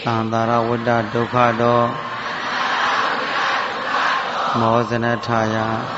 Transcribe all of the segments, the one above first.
သံသာရဝတ္တဒုက္ခတောမောဇနထာယ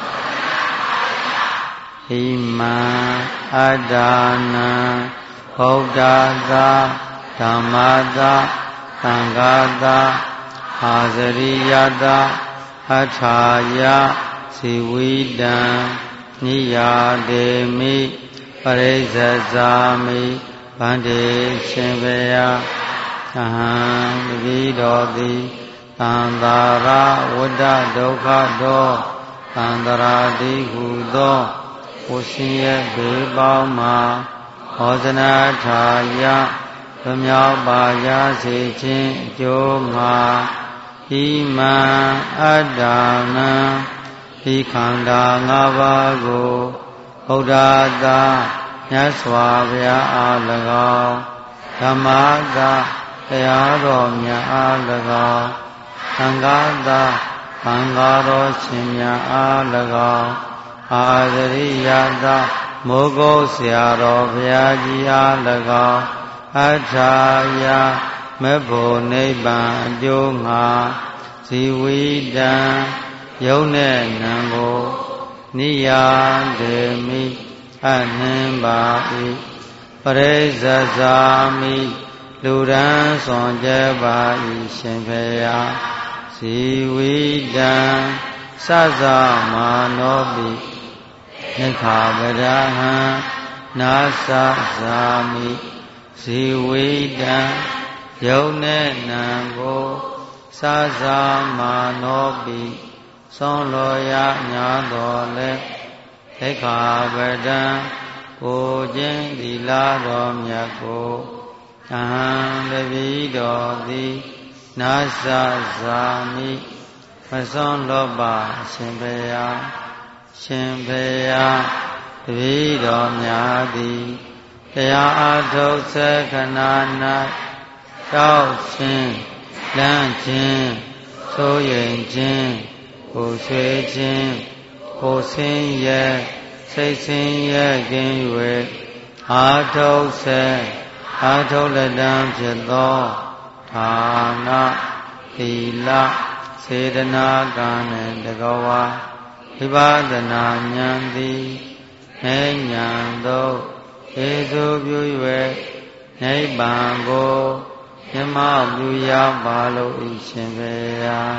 ဟိမံအတ္တာနံဗုဒ္ဓသာဓမ္မသာသံဃာသာအာဇရိယသာအထာယဇီဝိတံနိယာဒေမိပရိစ္ဆဇာမိဗန္တိရှင်ဘယအဟံတပိတော်သည်သံသာရဝတ္တဒုက္ခတောသံတရာတိဟုသောဝရှင်ရဲ့ဘေးပေါင်းမှာဟောဇနာထာယဗမြောက်ပါရစေခြင်းအကျိုးငှာဣမံအတ္တာနံဤခန္ဓာ၅ပါးကိုဘုရားသာမြတ်စွာဘုရားအား၎င်းဓမ္မသာတရားတော်မြတ်အား၎င်းသံဃာသာသံဃာတော်ရှင်များအား၎င်းအာဇရိယသာမိုးကုတ်ဆရာတော်ဘုရားကြီးအား၎င်းအထာယမေဖို့နိဗ္ဗာန်အကျိုးငှာဇီဝိတံယုံနဲ့နံကိုနိယာဒေမိအနှင်းပါ၏ပရိစ္ဆဇာမိလူရန်စွန်ကြပါ၏ရှင်ဖေယဇီဝိတံသဇမာနောပိနိခာပဒဟံနာသဇာမိဇီဝိတံယုံနဲ့နံကိုသဇမာနောပိဆုံးလောရညာတော်လည်းသိက္ခာပဒံကိုခြင်းသီလတော်မြတ်ကိုအဟံတပိတော်သည်နာသဇာမိမဆုံးလောပါရှင်ဘုရားရှင်ဘုရားတပိတော်များသည်တရားအားထုတ်သက္ခဏ၌တောက်ခြင်းလန့်ခြင်းသိုးရင်ခြင်းကိုဆွေခြင်းကိုဆင်းရဲစိတ်ဆင်းရဲခြင်း၍အာထုတ်စေအာထုတ်လက်တံဖြစ်သောဌာနသီလစေတနာကံနှင့်တကဝါဝိပဿနာဉာဏ်သည်နေဉာဏ်သို့ဧသုပြု၍နိဗ္ဗာန်ကိုမြတ်မောပြုရောက်ပါလို့ဤရှင်ဘုရား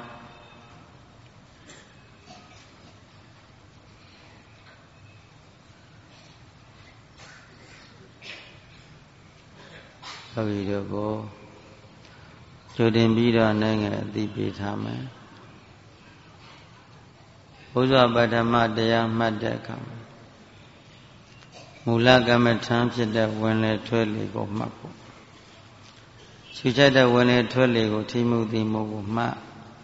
ယောဂီတို့ကိုကြိုတင်ပြီးတော့နိုင်ငံအသိပေးထားမယ်ဘုရားပထမတရားမှတ်တဲ့အခါမူလကမ္မထံဖြစ်တဲ့ဝင်လေထွဲလေကိုမှတ်ဖို့ရှုချက်တဲ့ဝင်လေထွဲလေကိုထိမှုသိမှုကိုမှတ်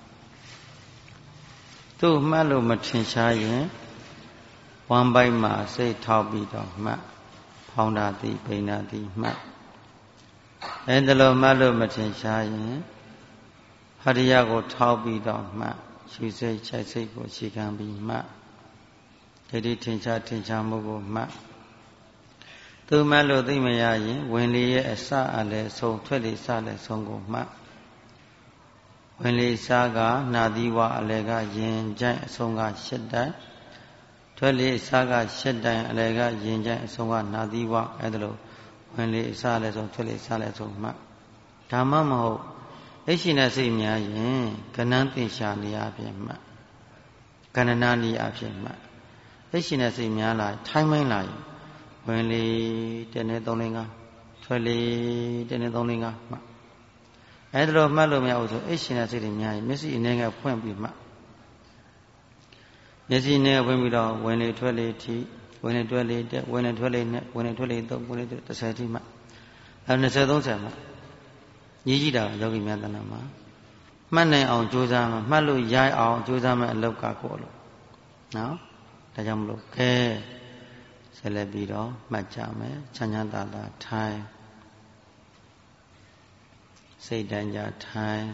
သူ့မှတ်လို့မထင်ရှားရင်ဝမ်းပိုက်မှာစိတ်ထောက်ပြီးတော့မှတ်ဖောင်းတာသိပိန်တာသိမှတ်အဲဒါလိုမှတ်လို့မထင်ရှားရင်ဟရိယကိုထောက်ပြီးတော့မှရှုစိတ်ခြိုက်စိတ်ကိုရှေခံပြီးမှဒိဋ္ဌိထင်ရှားမှုကိုမှသူမှတ်လို့သိမရရင်ဝင်လေရဲ့အစအလယ်ဆုံးထွက်လေစလည်းဆုံးကိုမှဝင်လေစားကနာသီဝအလယ်ကရင်ကြိုက်အဆုံးက8တိုင်ထွက်လေစားက8တိုင်အလယ်ကရင်ကြိုက်အဆုံးကနာသီဝအဲဒါလိုဝင်လေအစလည်းဆုံးထွက်လေစလည်းဆုံးမှဒါမှမဟုတ်အိရှိနဲ့စိတ်များရင်ကဏ္ဍသင်္ရှာနေအဖြစ်မှကဏ္ဍနာနေအဖြစ်မှအိရှိနဲ့စိတ်များလာထိုင်းမိုင်းလာရင်ဝင်လေ1နဲ့3 4 5ထွက်လေ1နဲ့3 4 5မှအဲဒါလိုမှတ်လို့မရဘူးဆိုအိရှိနဲ့စိတ်တွေများရင်မျက်စိအနေနဲ့ဖွင့်ပြီးမှမျက်စိနဲ့ဖွင့်ပြီးတော့ဝင်လေထွက်လေထိဝင်လေတွဲလေတက်ဝင်လေထွက်လေနဲ့ဝင်လေထွက်လေ3ဝင်လေ30ထိမှအဲ20 30မှညီးကြည့်တာယောဂီများတဏ္ဍာမှာမှတ်နိုင်အောင်ကြိုးစားမှမှတ်လို့ရအောင်ကြိုးစားမှအလောက်ကကိုလို့နော်ဒါကြောင့်မလို့ခဲဆက်လက်ပြီးတော့မှတ်ကြမယ်ချမ်းချမ်းသာသာထိုင်စိတ်တိုင်းကြထိုင်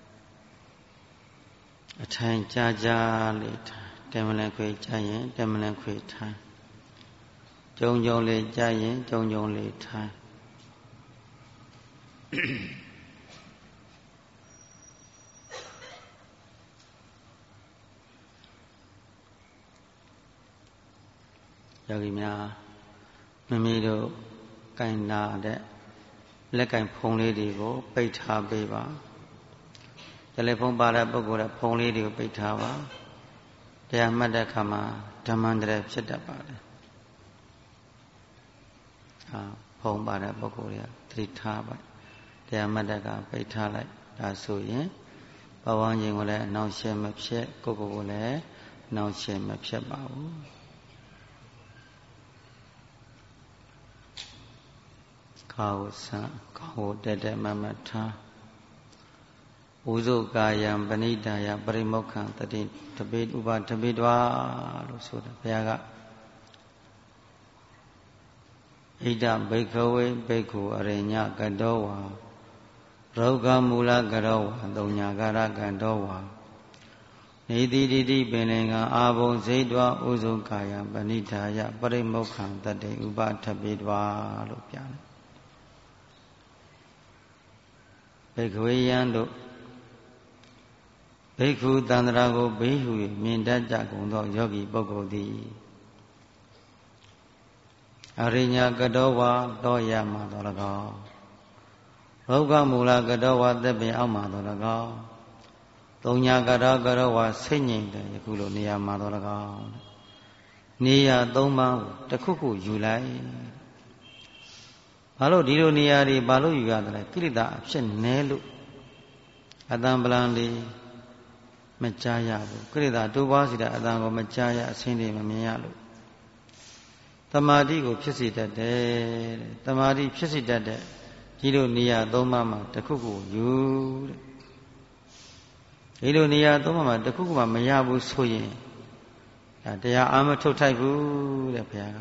အထိုင်ကြာလေးထိုင်တမလန်ခွေကြာရင်တမလန်ခွေထိုင်ကြုံလေးကြာရင်ကြုံလေးထိုင်ယောဂီများမိမိတို့ကင်နာတဲ့လက်ကင်ဖုံးလေးတွေကိုပိတ်ထားပေးပါတယ်လီဖုန်းပါတဲ့ပုဂ္ဂိုလ်ရဲ့ဖုံးလေးတွေကိုပိတ်ထားပါတရားမှတ်တဲ့အခါမှာဓမ္မန္တရဖြစ်တတ်ပါတယ်ဖုံးပါတဲ့ပုဂ္ဂိုလ်တွေကသတိထားပါတရားမှတ်တဲ့အခါပိတ်ထားလိုက်ဒါဆိုရင်ဘဝချင်းကိုလည်းအနှောင့်အယှက်မဖြစ်ကိုယ်ကိုလည်းအနှောင့်အယှက်မဖြစ်ပါဘူးခါကိုဆန်းခေါင်းကိုတက်တက်မမထားဥဇုကာယံပဏိတာယပရိမောက္ခံတတိတပိဥပတပိတွာလို့ဆိုတာဘုရားကဣဒဘိက္ခဝေဘိက္ခုအရိညကတောဝါရောဂမူလကရောဝါသုံးညာကာရကတောဝါနေတိတိတိပင်လင်ကအာဘုံစိတ်တွာဥဇုကာယံပဏိတာယပရိမောက္ခံတတိဥပတပိတွာလို့ပြောတယ်ဘိက္ခဝေယံတို့ဘိက္ခုတန္တရာကိုဘေးဟု၍မြင်တတ်ကြကုန်သောယောဂီပုဂ္ဂိုလ်သည်အရိညာကတောဝါတောရမှာတော်၎င်းရောဂမူလကတောဝါသက်ပင်အောက်မှာတော်၎င်းသုံးညာကတောဝါဆိတ်ငြိမ်တယ်ယခုလိုနေရာမှာတော်၎င်းနေရာသုံးပါးကိုတစ်ခုခုယူလိုက်ဘာလို့ဒီလိုနေရာတွေဘာလို့ယူရတယ်လဲကိရိတာအဖြစ်နဲလို့အတံပလံလေးမကြားရဘူးကိရိတာတိုးပွားစီတဲ့အတန်ကိုမကြားရအစင်းတွေမမြင်ရလို့တမာတိကိုဖြစ်စေတတ်တယ်တမာတိဖြစ်စေတတ်တဲ့ဒီလိုနေရာသုံးပါးမှာတစ်ခုခုယူတဲ့ဒီလိုနေရာသုံးပါးမှာတစ်ခုခုမှမရဘူးဆိုရင်ဒါတရားအာမထုတ်ထိုက်ဘူးတဲ့ဘုရား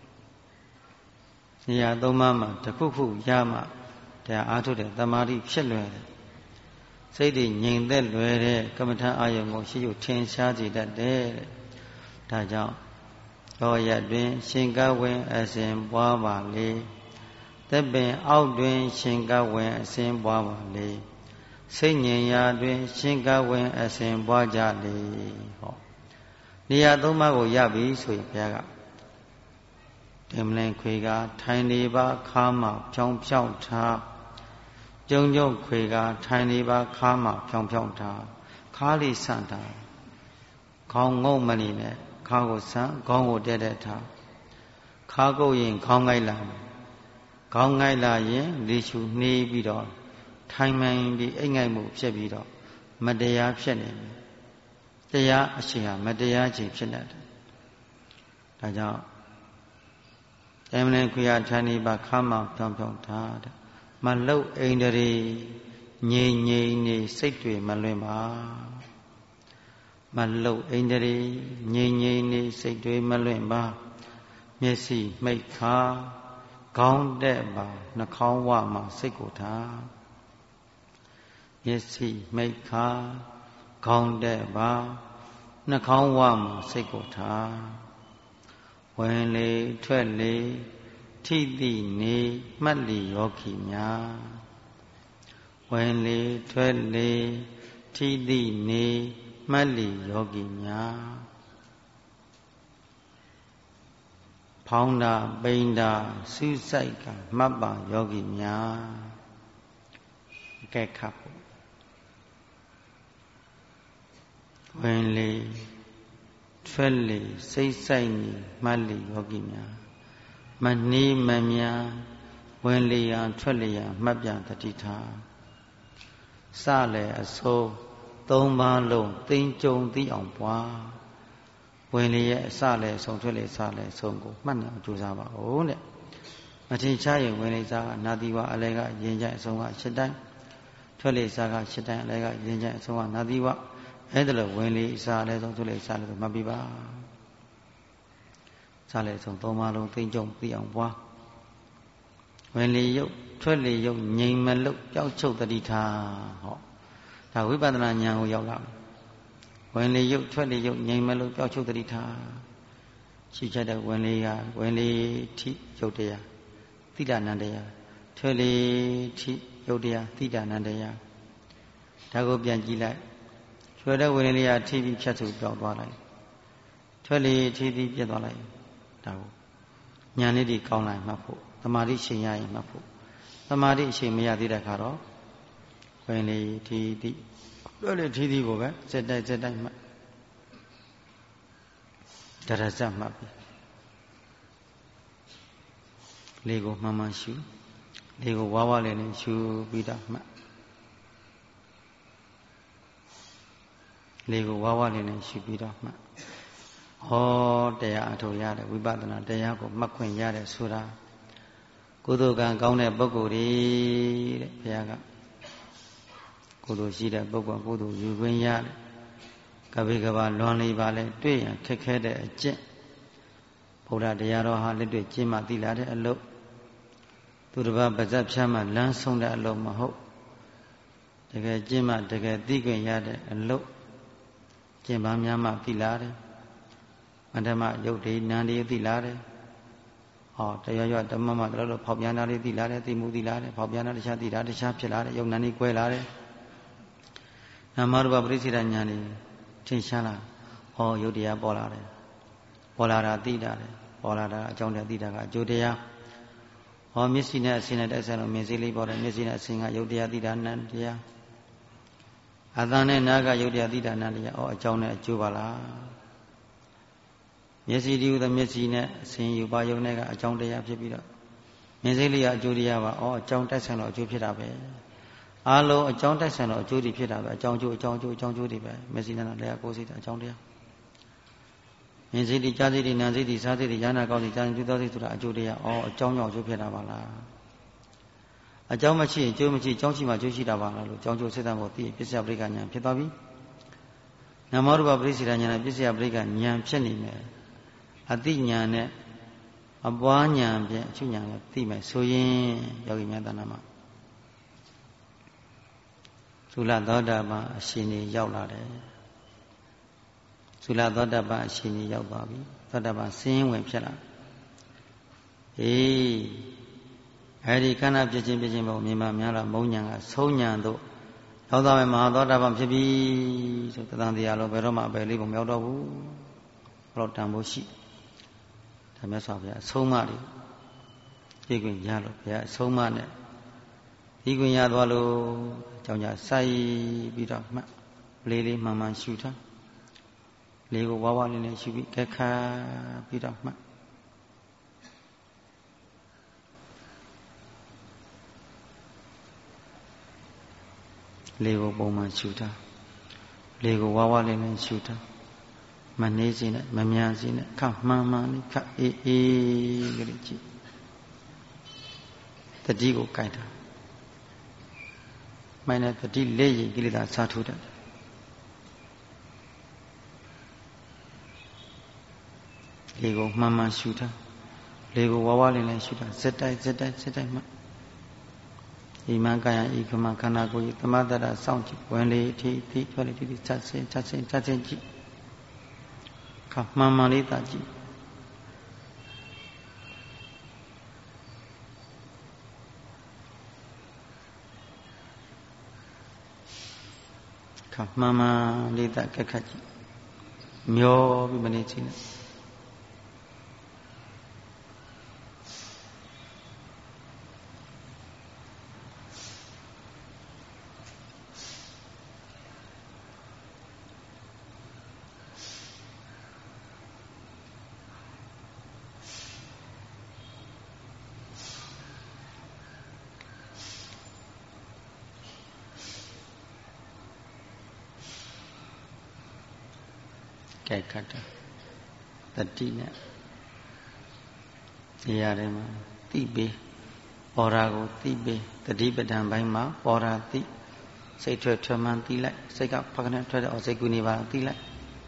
ကနေရာသုံးပါးမှာတစ်ခုခုရမှတရားအားထုတ်တဲ့တမာတိဖြစ်လွယ်တယ်စိတ်တွေငြိမ်သက်လွယ်တဲ့ကမ္မထာအာယုံကိုရှိရုပ်ထင်ရှားစေတတ်တယ်တဲ့ဒါကြောင့်သောရတွင်ရှင်ကဝင်အစဉ်ပွားပါလေသက်ပင်အောက်တွင်ရှင်ကဝင်အစဉ်ပွားပါလေစိတ်ငြိမ်ရာတွင်ရှင်ကဝင်အစဉ်ပွားကြလေဟောနေရာသုံးပါးကိုရပြီဆိုရင်ဘုရားကတင်မလင်ခွေကထိုင်နေပါခါမှဖြောင်းဖြောင်းထားကျုံကျုံခွေကထိုင်နေပါခါမှဖြောင်းဖြောင်းထားခါလေးဆန့်ထားခေါင်းငုံမနေနဲ့ခါကိုဆန့်ခေါင်းကိုတက်တက်ထားခါကုတ်ရင်ခေါင်းငိုက်လာခေါင်းငိုက်လာရင်လေရှူနှေးပြီးတော့ထိုင်မှန်ပြီးအိတ်ငိုက်မှုဖြစ်ပြီးတော့မတရားဖြစ်နေတယ်တရားအရှိဟာမတရားခြင်းဖြစ်နေတယ်ဒါကြောင့်တမန်ခွေရထိုင်နေပါခါမှဖြောင်းဖြောင်းထားတဲ့မလုတ်အိန္ဒြေငြိမ်ငြိမ်နေစိတ်တွေမလွင်ပါမလုတ်အိန္ဒြေငြိမ်ငြိမ်နေစိတ်တွေမလွင်ပါမျက်စိမိတ်ခါခေါင်းတက်ပါနှာခေါင်းဝမှာစိတ်ကိုထားမျက်စိမိတ်ခါခေါင်းတက်ပါနှာခေါင်းဝမှာစိတ်ကိုထားဝင်လေထွက်လေထိတိနေမှတ်လီယောဂီများဝင်လေထွက်လေထိတိနေမှတ်လီယောဂီများဖောင်းတာပိန်တာစူးစိုက်ကမှတ်ပါယောဂီများကဲခပ်ဖို့ဝင်လေထွက်လေစိတ်ဆိုင်နေမှတ်လီယောဂီများမနှီးမများဝင်လေရန်ထွက်လေရန်မှတ်ပြန်တတိထားစလေအစိုးသုံးပါးလုံးသိမ့်ကြုံသိအောင်ပွားဝင်လေရဲ့အစလေအဆုံးထွက်လေစလေအဆုံးကိုမှတ်နေအောင်ကြိုးစားပါဦးတဲ့မထင်ရှားရင်ဝင်လေစားကနာတိဝအလဲကရင်ကြိုက်အဆုံးက၈တိုင်းထွက်လေစားက၈တိုင်းအလဲကရင်ကြိုက်အဆုံးကနာတိဝအဲ့ဒါလို့ဝင်လေအစလေအဆုံးထွက်လေစလေကိုမှတ်ပြီးပါစားလေဆုံးသုံးပါးလုံးသိမ့်ကြုံသိအောင်ပွားဝင်လေရုပ်ထွက်လေရုပ်ငြိမ်မလုတ်ပျောက်ချုပ်တတိထားဟောဒါဝိပဿနာဉာဏ်ကိုရောက်လာဝင်လေရုပ်ထွက်လေရုပ်ငြိမ်မလုတ်ပျောက်ချုပ်တတိထားရှိချက်တဲ့ဝင်လေကဝင်လေထိရုပ်တရားတိဋ္ဌာနံတရားထွက်လေထိရုပ်တရားတိဋ္ဌာနံတရားဒါကိုပြန်ကြည့်လိုက်ထွက်တဲ့ဝင်လေကထိပြီးဖြတ်ထုတ်ပျောက်သွားလိုက်ထွက်လေထိပြီးပြတ်သွားလိုက်ဒါကိုညာလေးတွေကောင်းလာမှတ်ဖို့သမာဓိအချိန်ရရင်မှတ်ဖို့သမာဓိအချိန်မရသေးတဲ့အခါတော့ဝင်လေထီးလွယ်လေထီးကိုပဲစက်တိုက်မှတ်တရဇတ်မှတ်ပြီလေကိုမှန်မှန်ရှုလေကိုဝါလေးနဲ့ရှုပြီးတော့မှတ်လေကိုဝါလေးနဲ့ရှုပြီးတော့မှတ်ဟောတရားအထောက်ရတယ်ဝိပဿနာတရားကိုမှတ်ခွင့်ရတယ်ဆိုတာကုသိုလ်ကံကောင်းတဲ့ပုဂ္ဂိုလ်တွေတဲ့ဘုရားကကုသိုလ်ရှိတဲ့ပုဂ္ဂိုလ်ကုသိုလ်ယူခွင့်ရတယ်ကပိကဘာလွန်လီပါလဲတွေ့ရင်ခက်ခဲတဲ့အကျင့်ဘုရားတရားတော်ဟာလက်တွေ့ကျင့်မှသိလာတဲ့အလုပ်သူတစ်ပါးပါဇက်ဖြတ်မှလမ်းဆုံးတဲ့အလုပ်မဟုတ်တကယ်ကျင့်မှတကယ်သိခွင့်ရတဲ့အလုပ်ကျင့်ပါများမှသိလာတယ်မဓမ္မယုတ်တွေနံတွေသိလာတယ်ဟောတရားရွဓမ္မမတော်လို့ဖောက်ပြန်တာလေးသိလာတယ်သိမှုသိလာတယ်ဖောက်ပြန်တာတခြားသိတာတခြားဖြစ်လာတယ်ယုတ်နံတွေကွဲလာတယ်နာမရူပပရိစ္ဆေဒဉာဏ်တွေထင်ရှားလာဟောယုတ်တရားပေါ်လာတယ်ပေါ်လာတာသိတာတယ်ပေါ်လာတာအကြောင်းတရားသိတာကအကျိုးတရားဟောမျက်စိနဲ့အစင်းနဲ့တိုက်ဆိုင်လို့မျက်စိလေးပေါ်တယ်မျက်စိနဲ့အစင်းကယုတ်တရားသိတာနံတရားအသံနဲ့နားကယုတ်တရားသိတာနံတရားအကြောင်းနဲ့အကျိုးပါလားမျက်စိဒီဟုသောမျက်စိနဲ့အစင်းယူပါယုံနဲ့ကအကြောင်းတရားဖြစ်ပြီးတော့မျက်စိလေးကအကျိုးတရားပါအကြောင်းတိုက်ဆိုင်လို့အကျိုးဖြစ်တာပဲအားလုံးအကြောင်းတိုက်ဆိုင်လို့အကျိုးတွေဖြစ်တာပဲအကြောင်းကျိုးတွေပဲမျက်စိနဲ့လည်းကိုယ်စိတ်အကြောင်းတရားမြင်စိတ်ကြားစိတ်နာစိတ်စားစိတ်ဉာဏ်ကောင်းစိတ်ဉာဏ်ကျူးသောစိတ်ဆိုတာအကျိုးတရားအကြောင်းကြောင့်အကျိုးဖြစ်တာပါလားအကြောင်းမရှိရင်ကျိုးမရှိအကြောင်းရှိမှကျိုးရှိတာပါလားလို့အကြောင်းကျိုးစိတ်တမ်းကိုသိပစ္စယပရိက္ခဉာဏ်ဖြစ်သွားပြီနာမရူပပရိစ္ဆေဒဉာဏ်နဲ့ပစ္စယပရိက္ခဉာဏ်ဖြစ်နေမယ်အတိညာနဲ့အပွားညာဖြင့်အချုပ်ညာနဲ့သိမယ်ဆိုရင်ယောဂီများတဏ္ဍာမှာသုလသောတာပန်အရှင်ကြီးရောက်လာတယ်သုလသောတာပန်အရှင်ကြီးရောက်သွားပြီသောတာပန်ဆင်းဝင်ဖြစ်လာအဲဒီခန္ဓာဖြစ်ခြင်းပုံမြင်မှများတော့မုံညာကဆုံးညာတို့ရောက်သွားမယ်မဟာသောတာပန်ဖြစ်ပြီဆိုတသံတရားလုံးဘယ်တော့မှအပယ်လေးပုံရောက်တော့ဘူးဘလို့တန်ဖို့ရှိဒါမြတ်စွာဘုရားအဆုံးအမတွေသိခွင့်ရလို့ဘုရားအဆုံးအမနဲ့သိခွင့်ရသွားလို့အကြောင်းကြစိုက်ပြီးတော့မှလေးမှန်မှန်ရှုထားလေးကိုဝါလေးနဲ့ရှုပြီးကက်ခါပြီးတော့မှလေးကိုပုံမှန်ရှုထားလေးကိုဝါလေးနဲ့ရှုထားမနှေးစီနဲ့မမြန်စီနဲ့ခမှန်မှန်လေးခအေးကလေးကြည့်တတိကိုကြိုက်တာမိုင်းနဲ့တတိလေးရင်ကိလေသာစားထိုးတတ်လေးကိုမှန်မှန်ရှုထားလေးကိုဝါလေးနဲ့ရှုထားစက်တိုက်မှဣမံကာယဣကမခန္ဓာကိုယ်သမတ္တရစောင့်ကြည့်ဝင်လေထိထွက်လေထိချက်ဆင်းကြည့်ခမှန်မှန်လေးသာကြည့်ခမှန်မှန်လေးသာကက်ခတ်ကြည့်မျောပြီးမနေချင်းနဲ့ကဲခတ်တာတတိနဲ့နေရာထဲမှာသိပေးပေါ်တာကိုသိပေးတတိပဋ္ဌာန်ပိုင်းမှာပေါ်တာသိစိတ်ထွက်မှန်းသိလိုက်စိတ်ကဖကနေထွက်တဲ့စိတ်ကူးနေပါသိလိုက်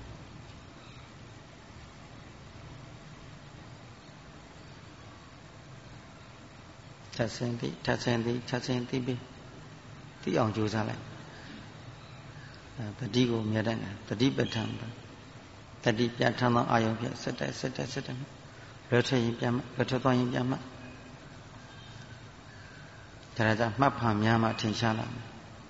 ထပ်ဆင်းသိပေးသိအောင်ကြိုးစားလိုက်တတိကိုမြတ်တဲ့တတိပဋ္ဌာန်တတိပြဋ္ဌာန်းသောအာယုံဖြင့်စက်တိုက်လွယ်ထွက်ရင်ပြန်မှလွယ်ထွက်သွားရင်ပြန်မှဒါကြမှတ်ဖန်များမှထင်ရှားလာမယ်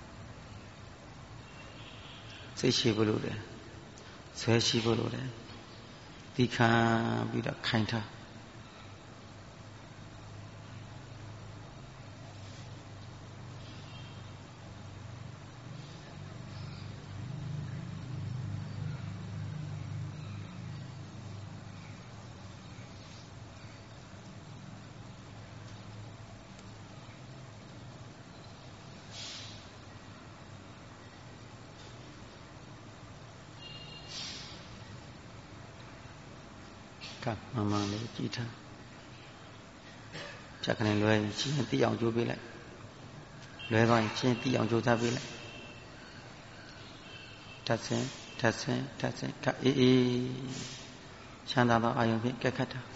စိတ်ရှိဖို့လိုတယ်ဆွဲရှိဖို့လိုတယ်ဒီခံပြီးတော့ခိုင်ထားကမမှန်လေးကြည့်ထားချက်ကနေလွယ်ရင်ချင်းတိအောင်ကြိုးပေးလိုက်လွယ်သွားရင်ချင်းတိအောင်ကြိုးစားပေးလိုက်ထပ်ဆင်းထပ်ဆင်းထပ်ဆင်းကအေးအေးချမ်းသာသောအာယုံဖြင့်ကဲခတ်တာ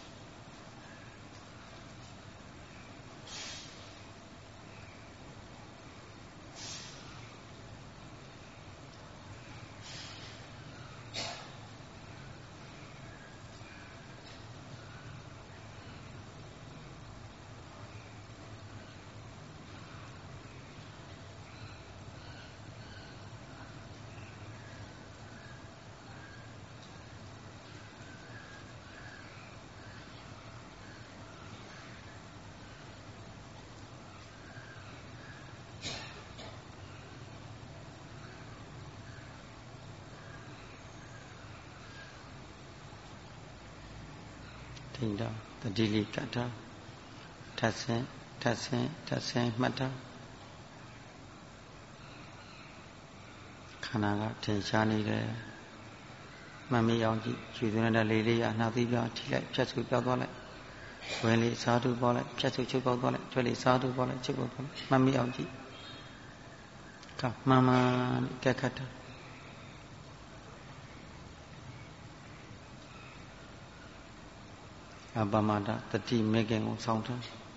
ထိန်တော့တတိလေးကတ်တာထပ်ဆင်းထပ်ဆင်းထပ်ဆင်းမှတ်တာခန္ဓာကထင်ရှားနေတယ်မှတ်မိအောင်ကြည့်ရွှေသွင်းတဲ့လေးလေးရနှာသီးပြောင်းထိလိုက်ဖြတ်စုပြောင်းသွားလိုက်ဝင်လေးစားထုပေါ်လိုက်ဖြတ်စုချုပ်ပေါက်သွားလိုက်ထွက်လေးစားထုပေါ်လိုက်ချုပ်ပေါက်သွားလိုက်မှတ်မိအောင်ကြည့်ကမှန်မှန်ကဲခတ်တာအပမဒတတိမေခင်ကိုစောင့်ထား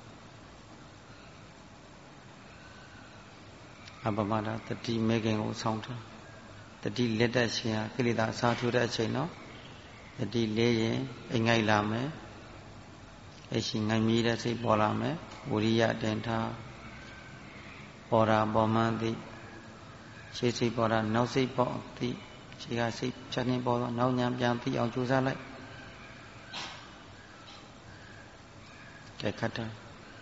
အပမဒတတိမေခင်ကိုစောင့်ထားတတိလက်တက်ရှင်ဟာကိလေသာအစားထိုးတဲ့အချိန်နော်တတိလေးရင်အိမ်ငိုက်လာမယ်အရှင်ငိုက်မြည်တဲ့စိတ်ပေါ်လာမယ်ဝိရိယတင်ထားပေါ်တာပေါ်မှန်းသိရှေ့စိတ်ပေါ်တာနောက်စိတ်ပေါ်သိရှေ့ကစိတ်ချက်နေပေါ်တော့နောက်ညာပြန်သိအောင်ကြိုးစားလိုက်ကဲခတ်တာ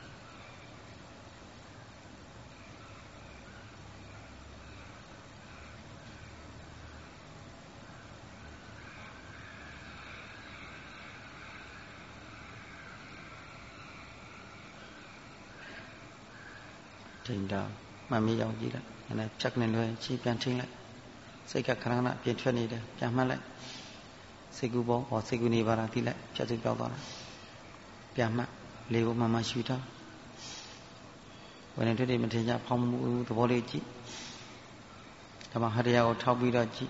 ထိန်တာမှတ်မိအောင်ကြည့်လိုက်အဲ့ဒါဖြတ်နေလွယ်ချီပြန်ထိန်လိုက်စိတ်ကခဏခဏပြင်ထွက်နေတယ်ပြန်မှတ်လိုက်စိတ်ကူပေါ်ဟောစိတ်ကူနေပါလားသိလိုက်ဖြတ်စုပြောက်သွားတာပြန်မှတ်လေးကိုမှမှရှူထားဝိနည်းတွေမထင်ကြဖောင်းမှုသဘောလေးကြည့်ဒါမှဟတရားကိုထောက်ပြီးတော့ကြည့်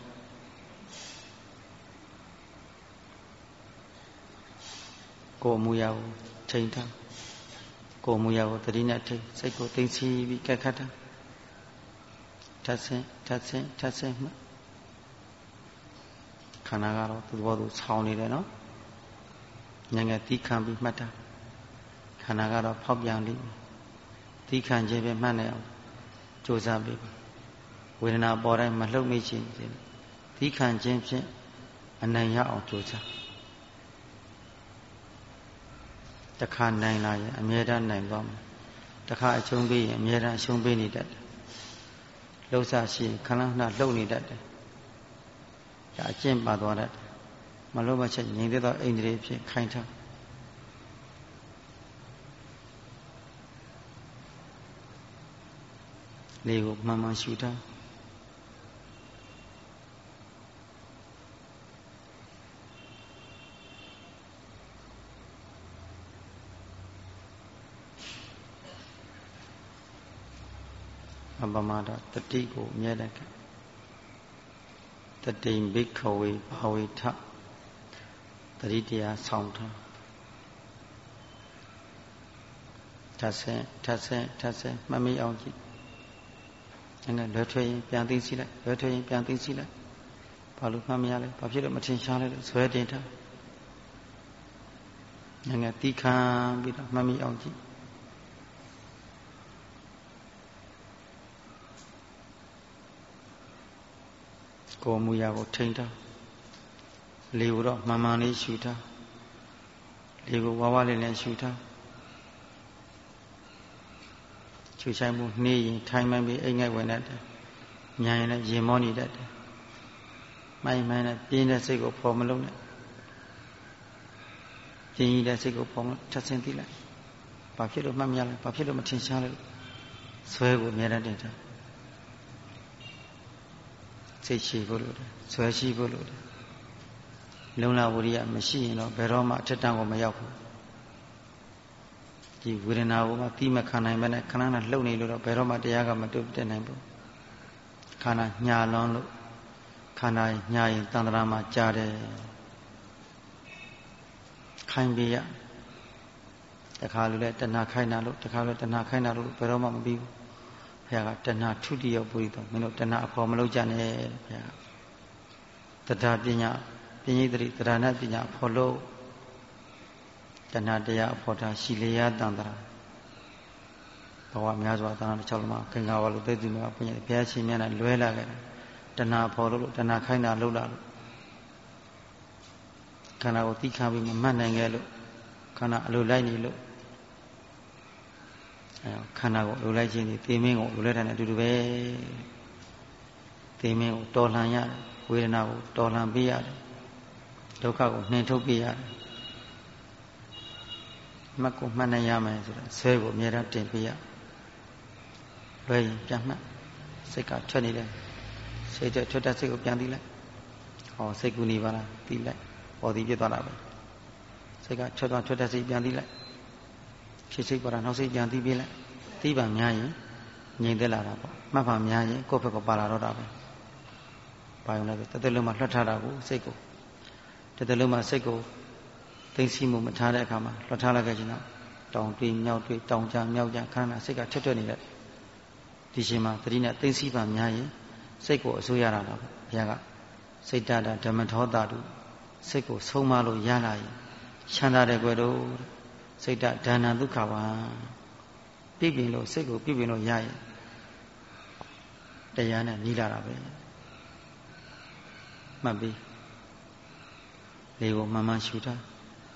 ကိုယ်မူရာကိုထိန်ထားကိုယ်မူရာကိုသတိနဲ့ထိန်စိတ်ကိုသိသိပြီးကဲခတ်ထားထပ်ဆင်းထပ်ဆင်းထပ်ဆင်းမှခန္ဓာကတော့သူ့ဘောသူဆောင်းနေတယ်နော်ဉာဏ်ကတီးခံပြီးမှတ်တာခန္ဓာကတော့ဖောက်ပြန်လိမ့်မယ်တီးခံခြင်းပဲမှတ်နေအောင်ကြိုးစားပြီးဝေဒနာပေါ်တိုင်းမလှုပ်မိခြင်းတီးခံခြင်းဖြင့်အနိုင်ရအောင်ကြိုးစားတခါနိုင်လာရင်အမြဲတမ်းနိုင်သွားမယ်တခါအရှုံးပေးရင်အမြဲတမ်းအရှုံးပေးနေတတ်တယ်လှုပ်ရှားရှိရင်ခဏခဏလှုပ်နေတတ်တယ်ဒါအကျင့်ပါသွားတတ်တယ်မလှုပ်မချက်ငြိမ်သက်သောအိန္ဒြေဖြင့်ခိုင်းထားလေးကိုမှန်မှန်ရှုထားအပမဒတတိကိုအမြဲတမ်းတတိဘိက္ခဝေဘာဝေထတတိတရားဆောင်ထားထပ်ဆင်းထပ်ဆင်းထပ်ဆင်းမှတ်မိအောင်ကြည့်အဲ့ဒါလွယ်ထွေရင်ပြန်သိသိလိုက်လွယ်ထွေရင်ပြန်သိသိလိုက်ဘာလို့မှတ်မရလဲဘာဖြစ်လို့မထင်ရှားလဲလို့ဇွဲတင်ထားငါတီးခံပြီးတော့မှတ်မိအောင်ကြည့်ကိုယ်မူရာကိုထိန်းထားလေကိုတော့မှန်မှန်လေးရှူထားလေကိုဝါဝလေးနဲ့ရှူထားချွေဆိုင်မှုနှေးရင်ထိုင်မှန်ပြီးအိမ်ငိုက်ဝင်တတ်တယ်ညံရင်လည်းရင်မောနေတတ်တယ်မိုင်းမှန်နဲ့ပြင်းတဲ့စိတ်ကိုပေါ်မလုံးနဲ့ပြင်းကြီးတဲ့စိတ်ကိုပေါ်ထပ်ဆင်းသိလိုက်ဘာဖြစ်လို့မှတ်မရလဲဘာဖြစ်လို့မထင်ရှားလဲဆွဲကိုအများတတ်တယ်စိတ်ရှိဖို့လို့ဆွဲရှိဖို့လို့လုံလဝရိယမရှိရင်တော့ဘယ်တော့မှအထက်တန်းကိုမရောက်ဘူးဒီဝေဒနာကိုမှပြီးမခံနိုင်ပဲနဲ့ခဏခဏလှုပ်နေလို့တော့ဘယ်တော့မှတရားကမတုတ်တက်နိုင်ဘူးခန္ဓာညာလွန်လို့ခန္ဓာညာရင်တန်ត្រာမှာကြားတယ်ခိုင်းပြရတခါလိုလဲတဏှာခိုင်းတာလို့တခါလိုတဏှာခိုင်းတာလို့ဘယ်တော့မှမပြီးဘူးဘုရားကတဏှာထုတိယပုရိသောမင်းတို့တဏှာအဖော်မလုပ်ကြနဲ့ဘုရားတရားပညာပညိတ္တိတရားနဲ့ပညာအဖော်လို့တဏှာတရားအဖော်ထားရှိလေရတန်ត្រာဘဝများစွာတဏှာတစ်ချောင်းလုံးမှာခင်္ဃဝါလို့သိသူများဘုရားရှင်မြတ်နဲ့လွဲလာခဲ့တယ်တဏှာအဖော်လို့တဏှာခိုင်းတာလုပ်လာလို့ခန္ဓာကိုသိခံပြီးမမှတ်နိုင်ခဲ့လို့ခန္ဓာအလိုလိုက်နေလို့ခန္ဓာကိုလိုလိုက်ခြင်းဒီသေမင်းကိုလိုလိုက်တဲ့အတူတူပဲသေမင်းကိုတော်လှန်ရတယ်ဝေဒနာကိုတော်လှန်ပေးရတယ်ဒုက္ခကိုနှင်ထုတ်ပေးရတယ်မှတ်ကိုမှတ်နိုင်ရမယ်ဆိုတာဆွဲကိုအမြဲတမ်းတင်ပေးရလွယ်ရင်ပြန်မှတ်စိတ်ကထွက်နေတယ်စိတ်ထွက်တဲ့စိတ်ကိုပြန်သိလိုက်ဟောစိတ်ကူနေပါလားသိလိုက်ပေါ်သည်ဖြစ်သွားတာပဲစိတ်ကထွက်တဲ့စိတ်ပြန်သိလိုက်ဖြစ်စိတ်ပေါ်တာနောက်စိတ်ပြန်သိပေးလိုက်သိပါများရင်ငြိမ်သက်လာတာပေါ့မှတ်ပါများရင်ကိုယ့်ဘက်ကပါလာတော့တာပဲဘာလို့လဲတသက်လုံးမှာလွှတ်ထားတာကိုစိတ်ကိုတသက်လုံးမှာစိတ်ကိုသိသိမှုမထားတဲ့အခါမှာလွှတ်ထားလိုက်ခဲ့ခြင်းတော့တောင်တွေးမြောက်တွေးတောင်ကြမြောက်ကြခန္ဓာစိတ်ကထွက်နေတယ်ဒီရှင်မှာသတိနဲ့သိသိပါများရင်စိတ်ကိုအစိုးရတာပါဘုရားကစိတ်တတာဓမ္မထောတာတုစိတ်ကိုဆုံးမလို့ရလာရင်ချမ်းသာတယ်ကွယ်တော့စိတ်တဒါနဒုက္ခပါပြည့်ပြင်လို့စိတ်ကိုပြည့်ပြင်လို့ရရင်တရားနဲ့နီးလာတာပဲမှတ်ပြီးလေကိုမှန်မှန်ရှုထား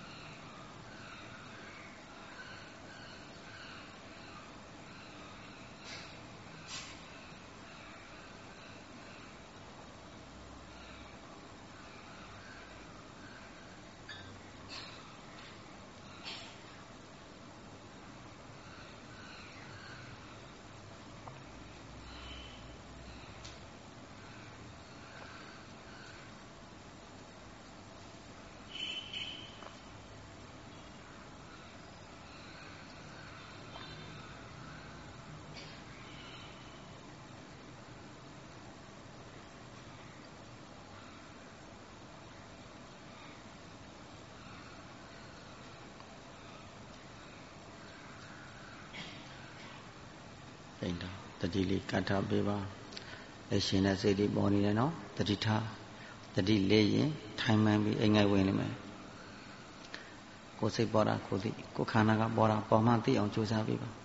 တတိလေးကတ်ထားပေးပါလက်ရှင်နဲ့စိတ်လေးပေါ်နေတယ်နော်တတိထားတတိလေးရင်ထိုင်မှန်ပြီးအိမ်ငယ်ဝင်နေမယ်ကိုယ်စိတ်ပေါ်တာကိုသိကိုယ်ခန္ဓာကပေါ်တာပေါ်မှသိအောင်ကြိုးစားပေးပါ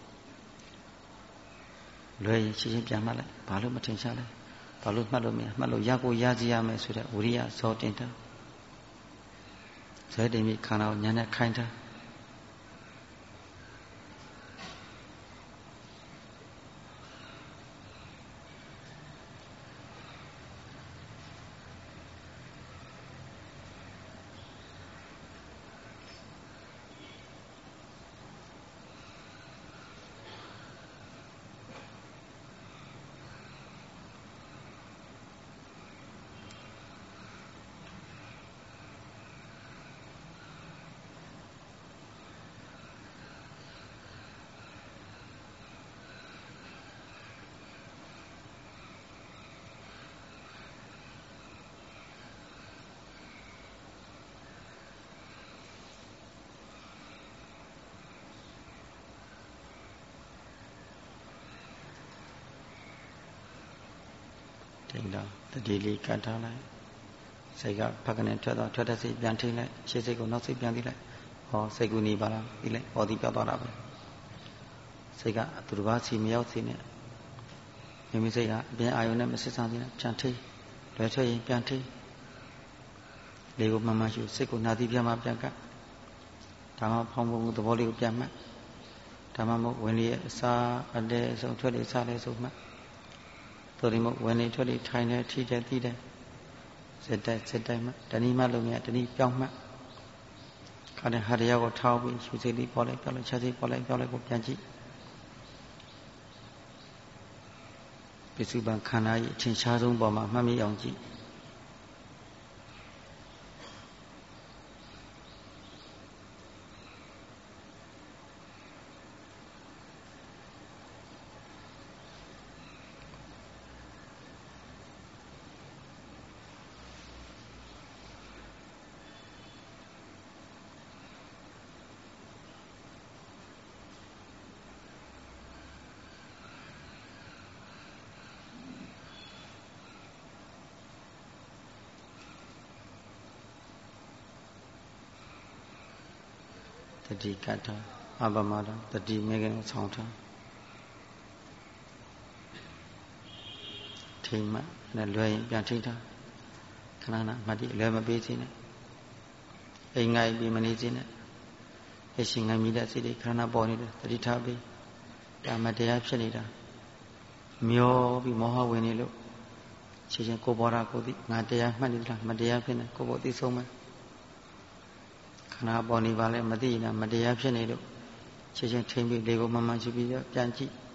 လွယ်ရင်ချင်းပြန်မှတ်လိုက်ဘာလို့မထင်ရှားလဲဘာလို့မှတ်လို့မရမှတ်လို့ရကိုရစီရမယ်ဆိုတဲ့ဝိရိယဇောတင်တာဇေတင်ပြီးခန္ဓာကိုဉာဏ်နဲ့ခိုင်းတာတတိလေးကတ်ထားလိုက်စိတ်ကဖက်ကနေထွက်တဲ့စိတ်ပြန်ထိလိုက်ရှေ့စိတ်ကိုနောက်စိတ်ပြန်သိလိုက်ဟောစိတ်ကူနေပါလားသိလိုက်ဟောဒီပြောက်သွားတာပဲစိတ်ကသူတစ်ပါးစီမရောက်စေနဲ့မိမိစိတ်ကအပြင်အာယုန်နဲ့မဆက်ဆံစေနဲ့ပြန်ထိလွယ်ထွက်ရင်ပြန်ထိလေကိုမှန်မှန်ရှုစိတ်ကိုနာသီပြန်မှပြန်ကတ်ဒါမှဖောင်းပုံသဘောလေးကိုပြန်မှတ်ဒါမှမဟုတ်ဝင်လေအစာအတဲအဆုံးထွက်လေအစာလေဆုံးမှတ်ဆိုဒီမို့ဝင်နေထွက်နေထိုင်နေထိတယ်သိတယ်စက်တိုက်မှတဏီမှလို့မြတ်တဏီပြောင်းမှခါတဲ့ဟာတရားကိုထောက်ပြီးရှုစိတ်လေးပေါ်လိုက်ပြောင်းလိုက်ချက်စိတ်ပေါ်လိုက်ပြောင်းလိုက်ကိုပြန်ကြည့်ပစ္စုပန်ခန္ဓာရဲ့အထင်ရှားဆုံးပေါ်မှာမှတ်မိအောင်ကြည့်တတိကတ္ထအပမဒတတိမဲခင်ကိုဆောင်ထားထိမှနဲ့လွယ်ရင်ပြန်ထိထားခဏနာမတိအလွယ်မပေးခြင်းနဲ့အိမ်ငိုက်ပြီးမနေခြင်းနဲ့အရှင်ငိုင်းမိတဲ့စိတ်တွေခဏပေါ်နေတယ်တတိထားပြီးဒါမတရားဖြစ်နေတာမျောပြီးမောဟဝင်နေလို့ချင်းချင်းကိုဘောရာကိုသိငါတရားမှတ်နေလားမတရားဖြစ်နေကိုဘောသိဆုံးမယ်ခဏပေါ်နေပါလဲမသိရင်မတရားဖြစ်နေလို့ချင်းချင်းထိမ့်ပြီးလေကိုမှန်မှန်ရှိပြီးပြန်ကြည့်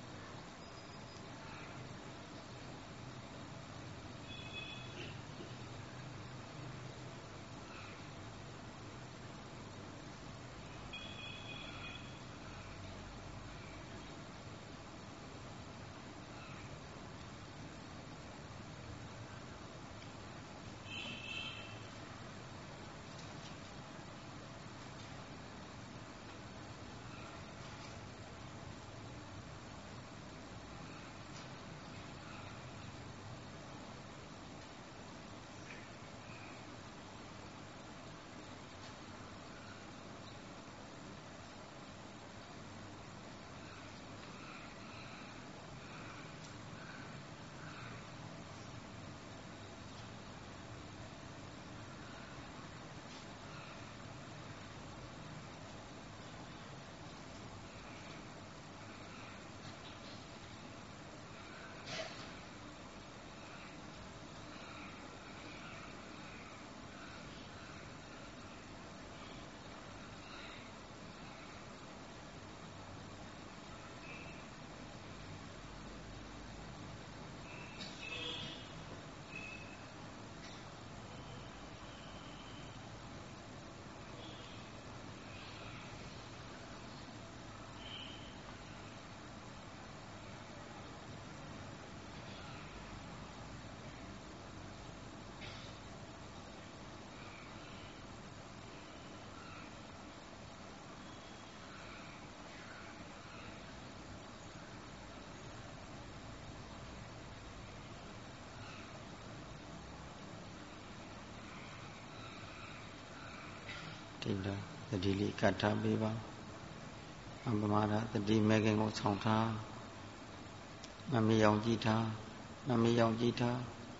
တိတတတိလေးကတ်ထားပေးပါအပမဒတတိမဲခင်ကိုဆောင်ထားမမေ့အောင်ကြည့်ထားမမေ့အောင်ကြည့်ထား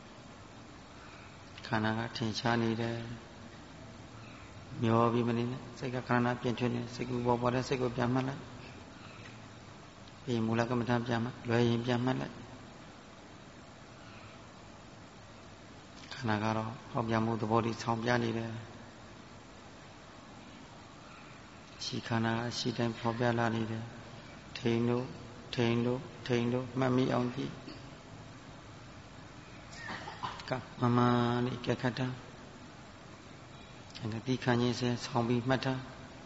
ခန္ဓာကထင်ရှားနေတယ်မျောပြီးမနေနဲ့စိတ်ကခန္ဓာပြင်းထွင်းနေစိတ်ကူပေါ်ပေါ်တဲ့စိတ်ကိုပြန်မှတ်လိုက်ပြီးမူလကမ္မထာပြန်မှတ်လွယ်ရင်ပြန်မှတ်လိုက်ခန္ဓာကတော့ဟောပြမှုသဘောတည်းဆောင်ပြနေတယ်ရှိခန္ဓာရှိတိုင်းဖော်ပြလာနေတယ်ထိန်တို့ထိန်တို့ထိန်တို့မှတ်မိအောင်ကြည့်ကမမလေးကြက်ခတ်တာအဲဒီခံခြင်းစဲဆောင်ပြီးမှတ်တာ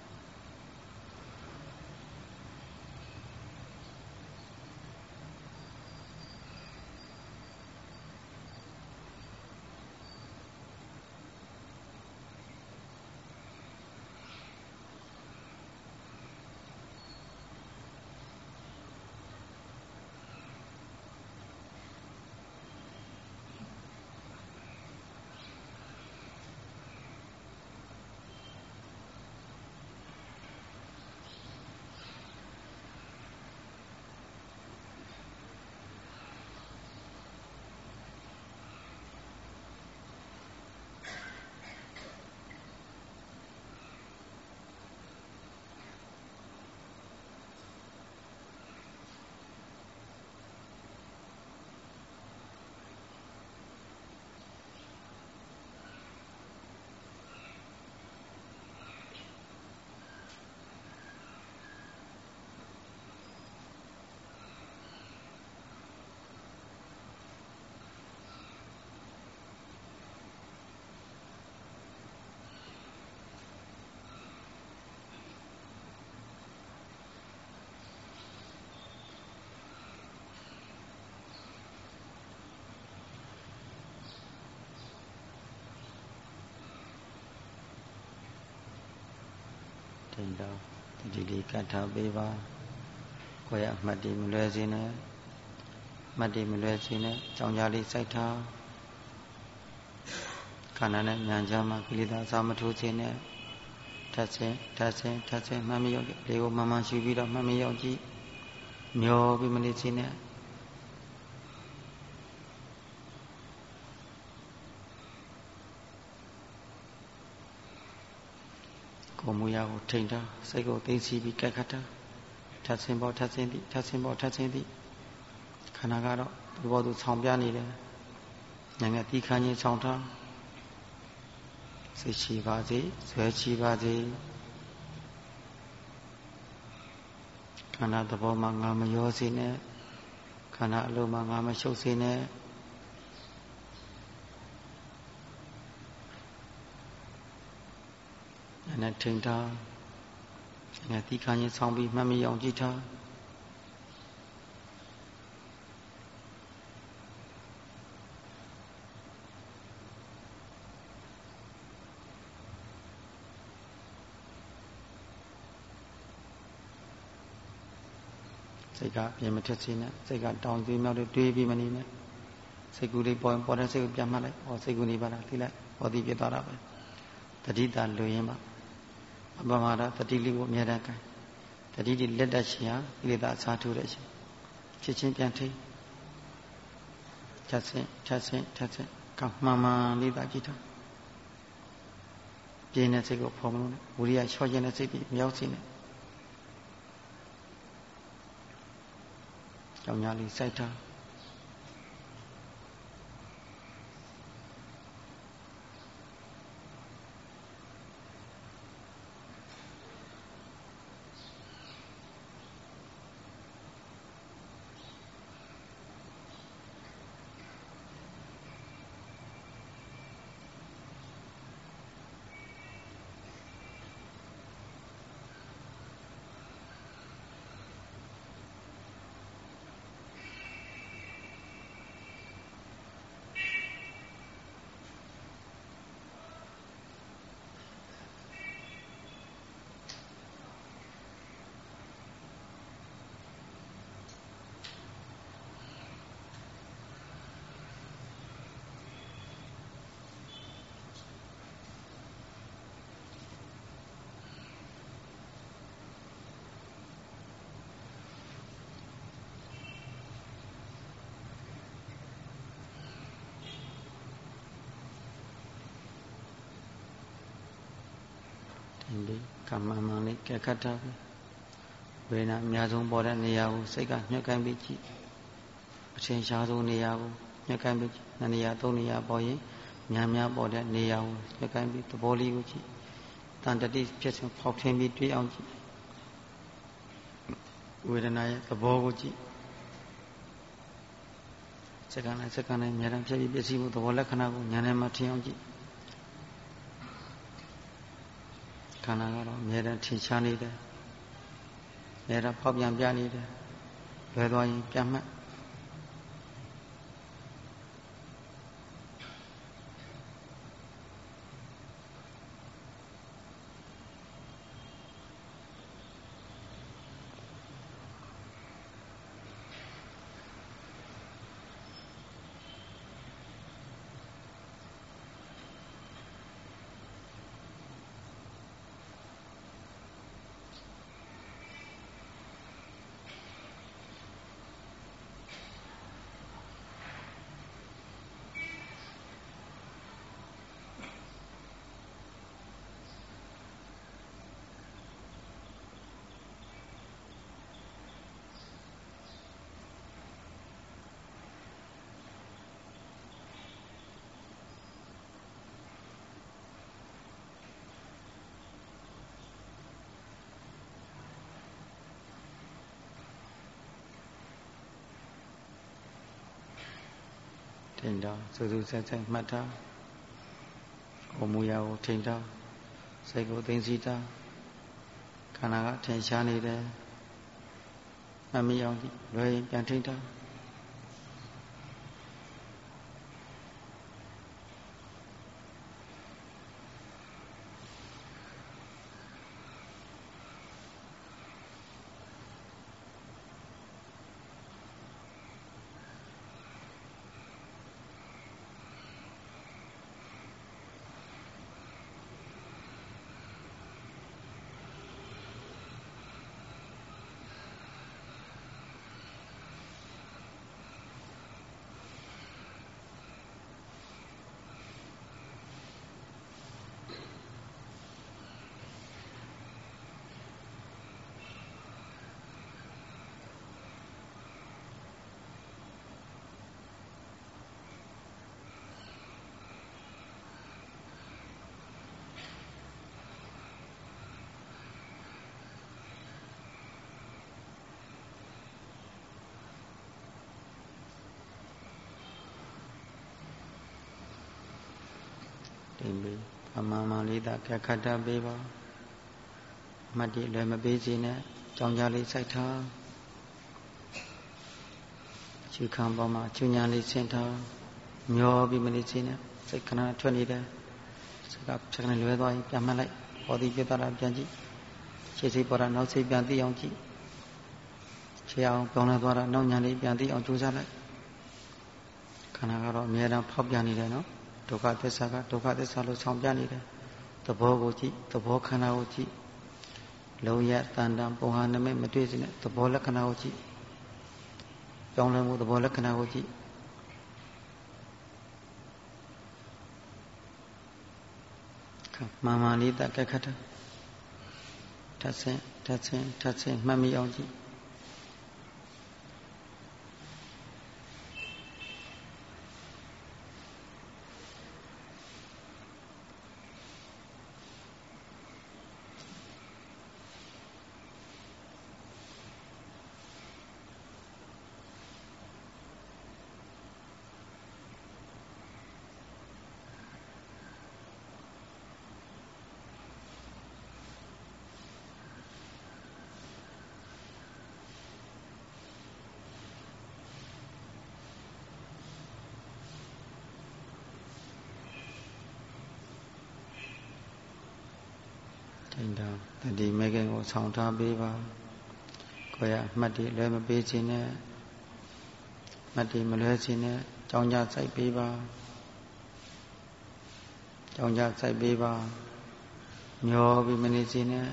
ထိန်တော့ဒီလေးကတ်ထားပေးပါကိုယ်ရအမှတ်တည်မလွယ်စေနဲ့မှတ်တည်မလွယ်စေနဲ့ကြောင်းကြလေးစိုက်ထားခန္ဓာနဲ့ဉာဏ်ချမှာကိလေသာအစာမထိုးစေနဲ့ထပ်ခြင်းမှတ်မိရောက်လေကိုမှန်မှန်ရှုပြီးတော့မှတ်မိရောက်ကြည့်မျောပြီးမနေစေနဲ့ကိုယ်မူရာကိုထိန်ထားစိတ်ကိုသိသိပြီးကဲခတ်ထားထပ်ခြင်းပေါ်ထပ်ခြင်းသည်ခန္ဓာကတော့ဒီဘောသူဆောင်ပြနေတယ်ဉာဏ်ကတိခဏ်ချင်းဆောင်ထားစိတ်ရှိပါစေဇွဲရှိပါစေခန္ဓာသဘောမှာငါမရောစေနဲ့ခန္ဓာအလုံးမှာငါမရှုပ်စေနဲ့ဉာဏ်နဲ့ထိန်ထားဉာဏ်တိခဏ်ချင်းဆောင်ပြီးမှတ်မိအောင်ကြည့်ထားစိတ်ကပြင်မထက်စေနဲ့စိတ်ကတောင်းသွေးမြောက်တွေးပြီးမနေနဲ့စိတ်ကူးလေးပေါ်တဲ့စိတ်ကိုပြန်မှတ်လိုက်ဟောစိတ်ကူးနေပါလားသိလိုက်ဟောဒီပြသွားတာပဲတတိတာလွင်ရင်ပါအပမဒတတိလေးကိုအမြဲတမ်းကိုင်တတိတိလက်တက်ရှင်ဟာကိလေသာအစားထိုးတဲ့ရှင်ချက်ချင်းပြန်ထိထပ်ဆင့်ကမှန်မှန်လေးသာကြည့်ထားပြင်းတဲ့စိတ်ကိုဖော်မလို့နဲ့ဝိရိယလျှော့ခြင်းတဲ့စိတ်ပြီးမရောက်စေနဲ့ကြောင်ညာလေးစိုက်ထားဒီကမ္မမှန်လေးကဲခတ်ထားပြီဝေဒနာအများဆုံးပေါ်တဲ့နေရာကိုစိတ်ကညှက်ကိုင်းပြီးကြည့်အထင်ရှားဆုံးနေရာကိုညှက်ကိုင်းပြီးကြည့်နှစ်နေရာသုံးနေရာပေါ်ရင်များပေါ်တဲ့နေရာကိုညှက်ကိုင်းပြီးသဘောလေးကိုကြည့်တန်တတိဖြစ်စဉ်ဖောက်ထင်းပြီးတွေးအောင်ကြည့်ဝေဒနာရဲ့သဘောကိုကြည့်စက္ကန့်တိုင်းအများတန်းဖြစ်ပြီးပြည့်စုံမှုသဘောလက္ခဏာကိုဉာဏ်နဲ့မှထင်အောင်ကြည့်ခန္ဓာကတော့အမြဲတမ်းထင်ရှားနေတယ်အမြဲတမ်းဖောက်ပြန်ပြနေတယ်လွယ်သွားရင်ပြန်မှတ်ထိန်ထားစူးစူးဆိုင်ဆိုင်မှတ်ထားကိုယ်မူရာကိုထိန်ထားစိတ်ကိုသိသိထားခန္ဓာကထင်ရှားနေတယ်မမီအောင်လွယ်ရင်ပြန်ထိန်ထားထိန်ပေးအမှန်မှန်လေးသာကခတ်တပေးပါမှတ်တည်လွယ်မပေးခြင်းနဲ့ကြောင်းကြလေးစိုက်ထားခြေခံပေါ်မှာချွညာလေးဆင်းထားမျောပြီးမနေခြင်းနဲ့စိတ်ခဏထွက်နေတယ်စိတ်ကချက်ကနေလွဲသွားရင်ပြန်မှတ်လိုက်ဟောဒီပြတာပြန်ကြည့်ခြေစိတ်ပေါ်တာနောက်စိတ်ပြန်သိအောင်ကြည့်ခြေအောင်ပြောင်းလဲသွားတာနောက်ညာလေးပြန်သိအောင်ကြိုးစားလိုက်ခန္ဓာကတော့အများအားဖောက်ပြန်နေတယ်နော်ဒုက္ခသစ္စာကဒုက္ခသစ္စာလို့ဆောင်ပြနေတယ်သဘောကိုကြည့်သဘောခန္ဓာကိုကြည့်လုံးရတန်တန်ပုံဟာနမိတ်မတွေ့စေနဲ့သဘောလက္ခဏာကိုကြည့်ပြောင်းလဲမှုသဘောလက္ခဏာကိုကြည့်မှန်မှန်လေးတက်ကက်ခတ်ထပ်ဆင်းမှတ်မိအောင်ကြည့်တတိမေခင်ကိုဆောင်ထားပေးပါကိုယ်ရမှတ်တည်လွယ်မပေးခြင်းနဲ့မှတ်တည်မလွယ်ခြင်းနဲ့ကြောင်းကြစိုက်ပေးပါကြောင်းကြစိုက်ပေးပါမျောပြီးမနေခြင်းနဲ့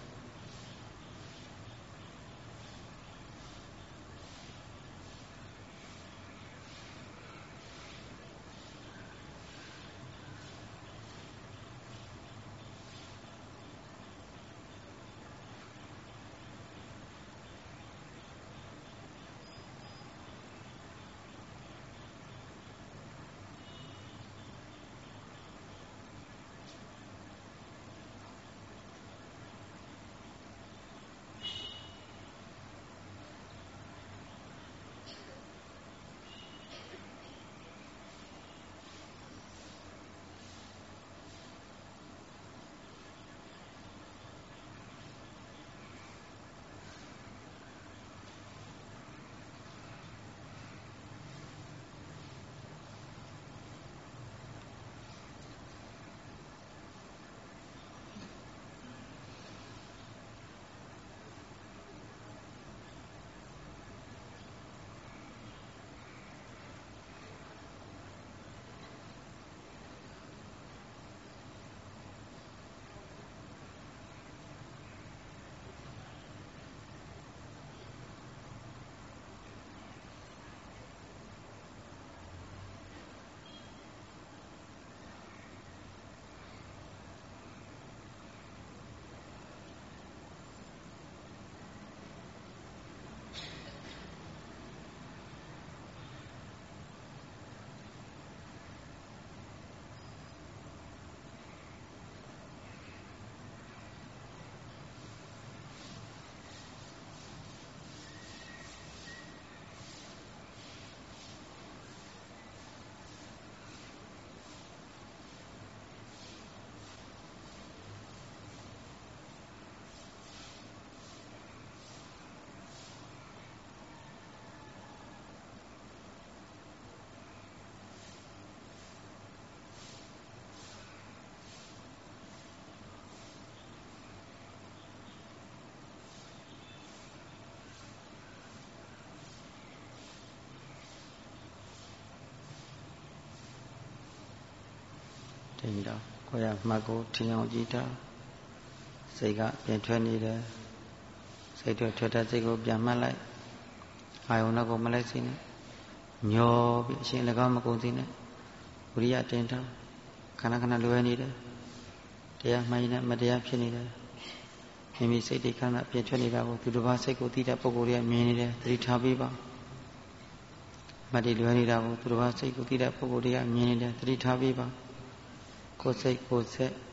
ထိန်တော့ကိုယ်ရမှတ်ကိုထင်အောင်ကြည့်တာစိတ်ကပြင်ထွက်နေတယ်စိတ်ထွက်တဲ့စိတ်ကိုပြန်မှတ်လိုက်အာယုံတော့ကိုမလိုက်စေနဲ့မျောပြီးအရှင်၎င်းမကုန်စေနဲ့ဝိရိယတင်ထားခဏခဏလွယ်နေတယ်တရားမှန်နေမတရားဖြစ်နေတယ်မိမိစိတ်တွေခဏပြင်ထွက်နေတာကိုသူတစ်ပါးစိတ်ကိုသိတဲ့ပုဂ္ဂိုလ်တွေကမြင်နေတယ်သတိထားပေးပါမတည်လွယ်နေတာကိုသူတစ်ပါးစိတ်ကိုသိတဲ့ပုဂ္ဂိုလ်တွေကမြင်နေတယ်သတိထားပေးပါကိုယ်စိတ်ပေါ်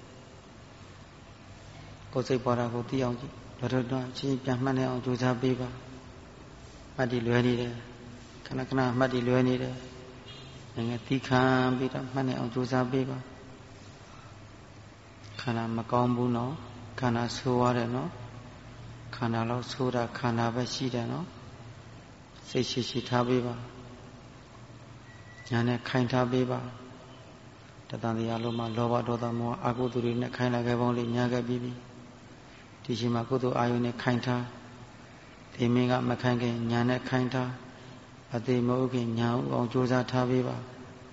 တာကိုသိအောင်ကြည့်တော်ချင်းပြန်မှတ်နေအောင်ကြိုးစားပေးပါမှတ်တည်လွယ်နေတယ်ခဏခဏမှတ်တည်လွယ်နေတယ်ငယ်သီးခံပြီးတော့မှတ်နေအောင်ကြိုးစားပေးပါခန္ဓာမကောင်းဘူးနော်ခန္ဓာဆိုးရတယ်နော်ခန္ဓာလောက်ဆိုးတာခန္ဓာပဲရှိတယ်နော်စိတ်ရှိထားပေးပါညာနဲ့ခိုင်ထားပေးပါတတန်တရားလုံးမှာလောဘဒေါသမောဟအကုသိုလ်တွေနဲ့ခိုင်လာခဲ့ပေါင်းလေးညာခဲ့ပြီးပြီဒီချိန်မှာကုသိုလ်အာယုန်နဲ့ခိုင်ထားဒီမင်းကမခိုင်ခင်ညာနဲ့ခိုင်ထားအသေးမဟုတ်ခင်ညာအောင်ကြိုးစားထားပေးပါ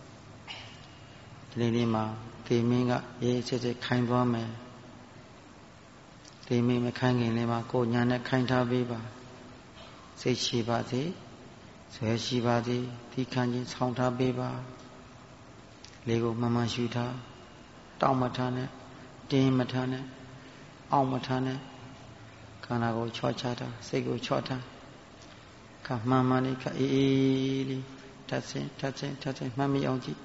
ဒီနေ့မှာဒီမင်းကရေးချက်ချက်ခိုင်သွားမယ်ဒီမင်းမခိုင်ခင်လေးမှာကိုညာနဲ့ခိုင်ထားပေးပါစိတ်ရှိပါစေဆွဲရှိပါစေဒီခံချင်းဆောင်းထားပေးပါလေးကိုမှန်မှန်ရှူထားတောင်းမထားနဲ့တင်းမထားနဲ့အောင့်မထားနဲ့ခန္ဓာကိုချော့ချတာစိတ်ကိုချော့ထားခါမှန်မှန်လေးခါအေးအေးလေးထပ်ချင်းမှတ်မိအောင်ကြည့်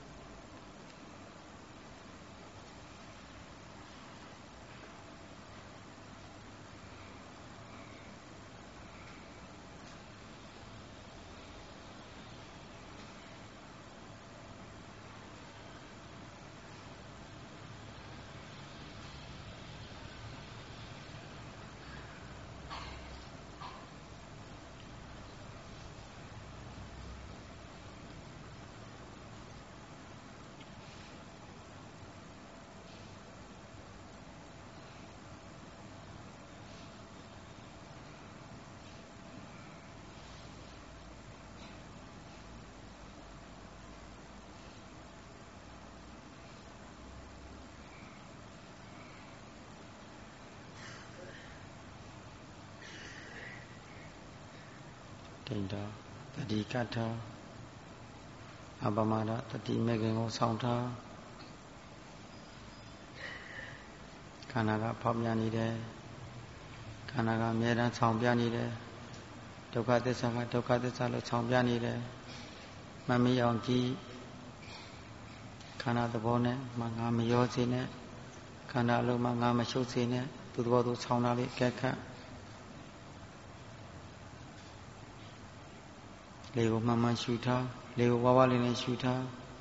တိန်တော်တတိကထအပမဒတတိမေခင်ကိုဆောင်ထားခန္ဓာကဖောက်ပြန်နေတယ်ခန္ဓာကအမြဲတမ်းဆောင်ပြနေတယ်ဒုက္ခသစ္စာကဒုက္ခသစ္စာလို့ဆောင်ပြနေတယ်မမီအောင်ကြည့်ခန္ဓာသဘောနဲ့ငါမရောစေနဲ့ခန္ဓာလုံးမှာငါမရှုပ်စေနဲ့သူသဘောသူဆောင်တာလေးကဲခတ်လေကိုမှန်မှန်ရှူထားလေကိုဝါဝလေးနဲ့ရှူထား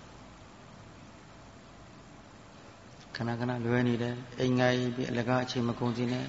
ခဏလွယ်နေတယ်အိမ်ငါကြီးပြီးအလကားအချိန်မကုန်စင်းနဲ့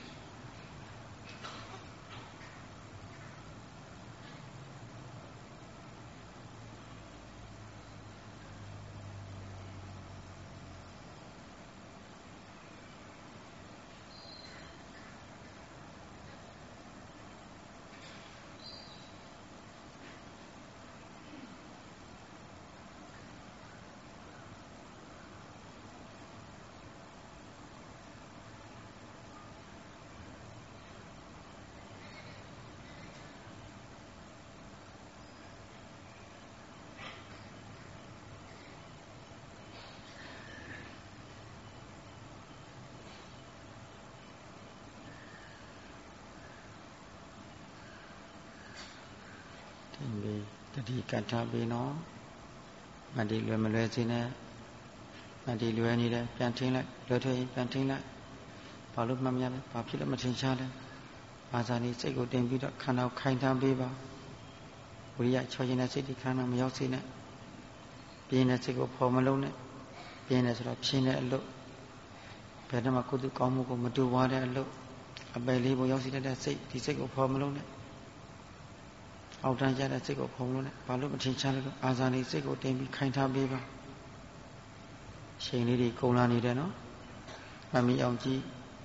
တတိကထပေးနော်မတိလွယ်မလွယ်စေနဲ့မတိလွယ်နေတယ်ပြန်ထင်းလိုက်လွယ်ထွက်ရင်ပြန်ထင်းလိုက်ဘာလို့မှတ်မြလဲဘာဖြစ်လို့မထင်ရှားလဲအာဇာနည်စိတ်ကိုတင်ပြီးတော့ခန္ဓာကိုခိုင်ထားပေးပါဝိရိယချောခြင်းနဲ့စိတ်ဒီခန္ဓာမရောက်စေနဲ့ပြင်းတဲ့စိတ်ကိုဖော်မလုံးနဲ့ပြင်းတယ်ဆိုတော့ဖြင်းတဲ့အလုပ်ဘယ်တော့မှကုသကောင်းမှုကိုမတူဝါတဲ့အလုပ်အပယ်လေးကိုရောက်စေတဲ့စိတ်ဒီစိတ်ကိုဖော်မလုံးနဲ့အောက်တန်းရတဲ့စိတ်ကိုဖုံလို့နဲ့ဘာလို့မထင်ရှားလဲလို့အာဇာနည်စိတ်ကိုတင်ပြီးခိုင်ထားပေးပါချိန်လေးတွေကုန်လာနေတယ်နော်မမီအောင်ကြည့်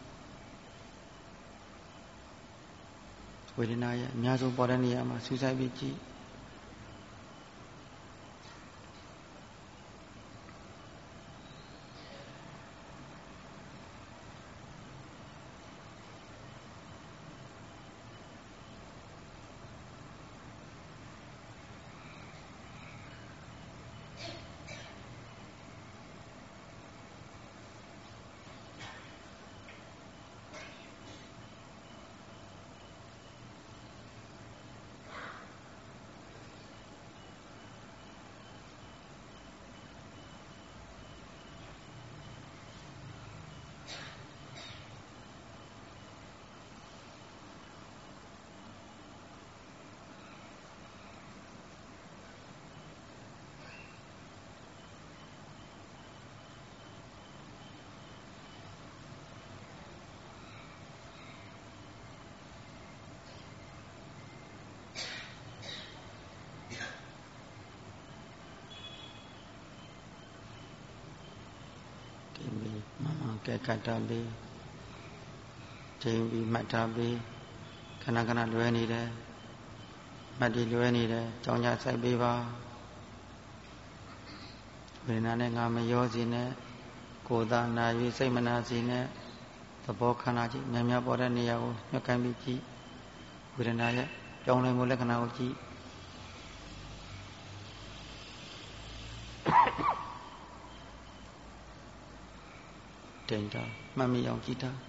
ဝေဒနာရဲ့အများဆုံးပေါ်တဲ့နေရာမှာစူးစိုက်ပြီးကြည့်ကဲခတ်တာလေးချိန်ပြီးမှတ်ထားပြီးခဏခဏလွဲနေတယ်မှတ်ပြီးလွဲနေတယ်ကြောင်းကြစိုက်ပေးပါဝေဒနာနဲ့ငါမရောစီနဲ့ကိုယ်သာနာ၍စိတ်မနာစီနဲ့သဘောခန္ဓာကြည့်များများပေါ်တဲ့နေရာကိုညှက်ကိုင်းပြီးကြည့်ဝေဒနာရဲ့ကြောင်းလဲမှုလက္ခဏာကိုကြည့်တင်တာမှတ်မိအောင်ကြည့်တာ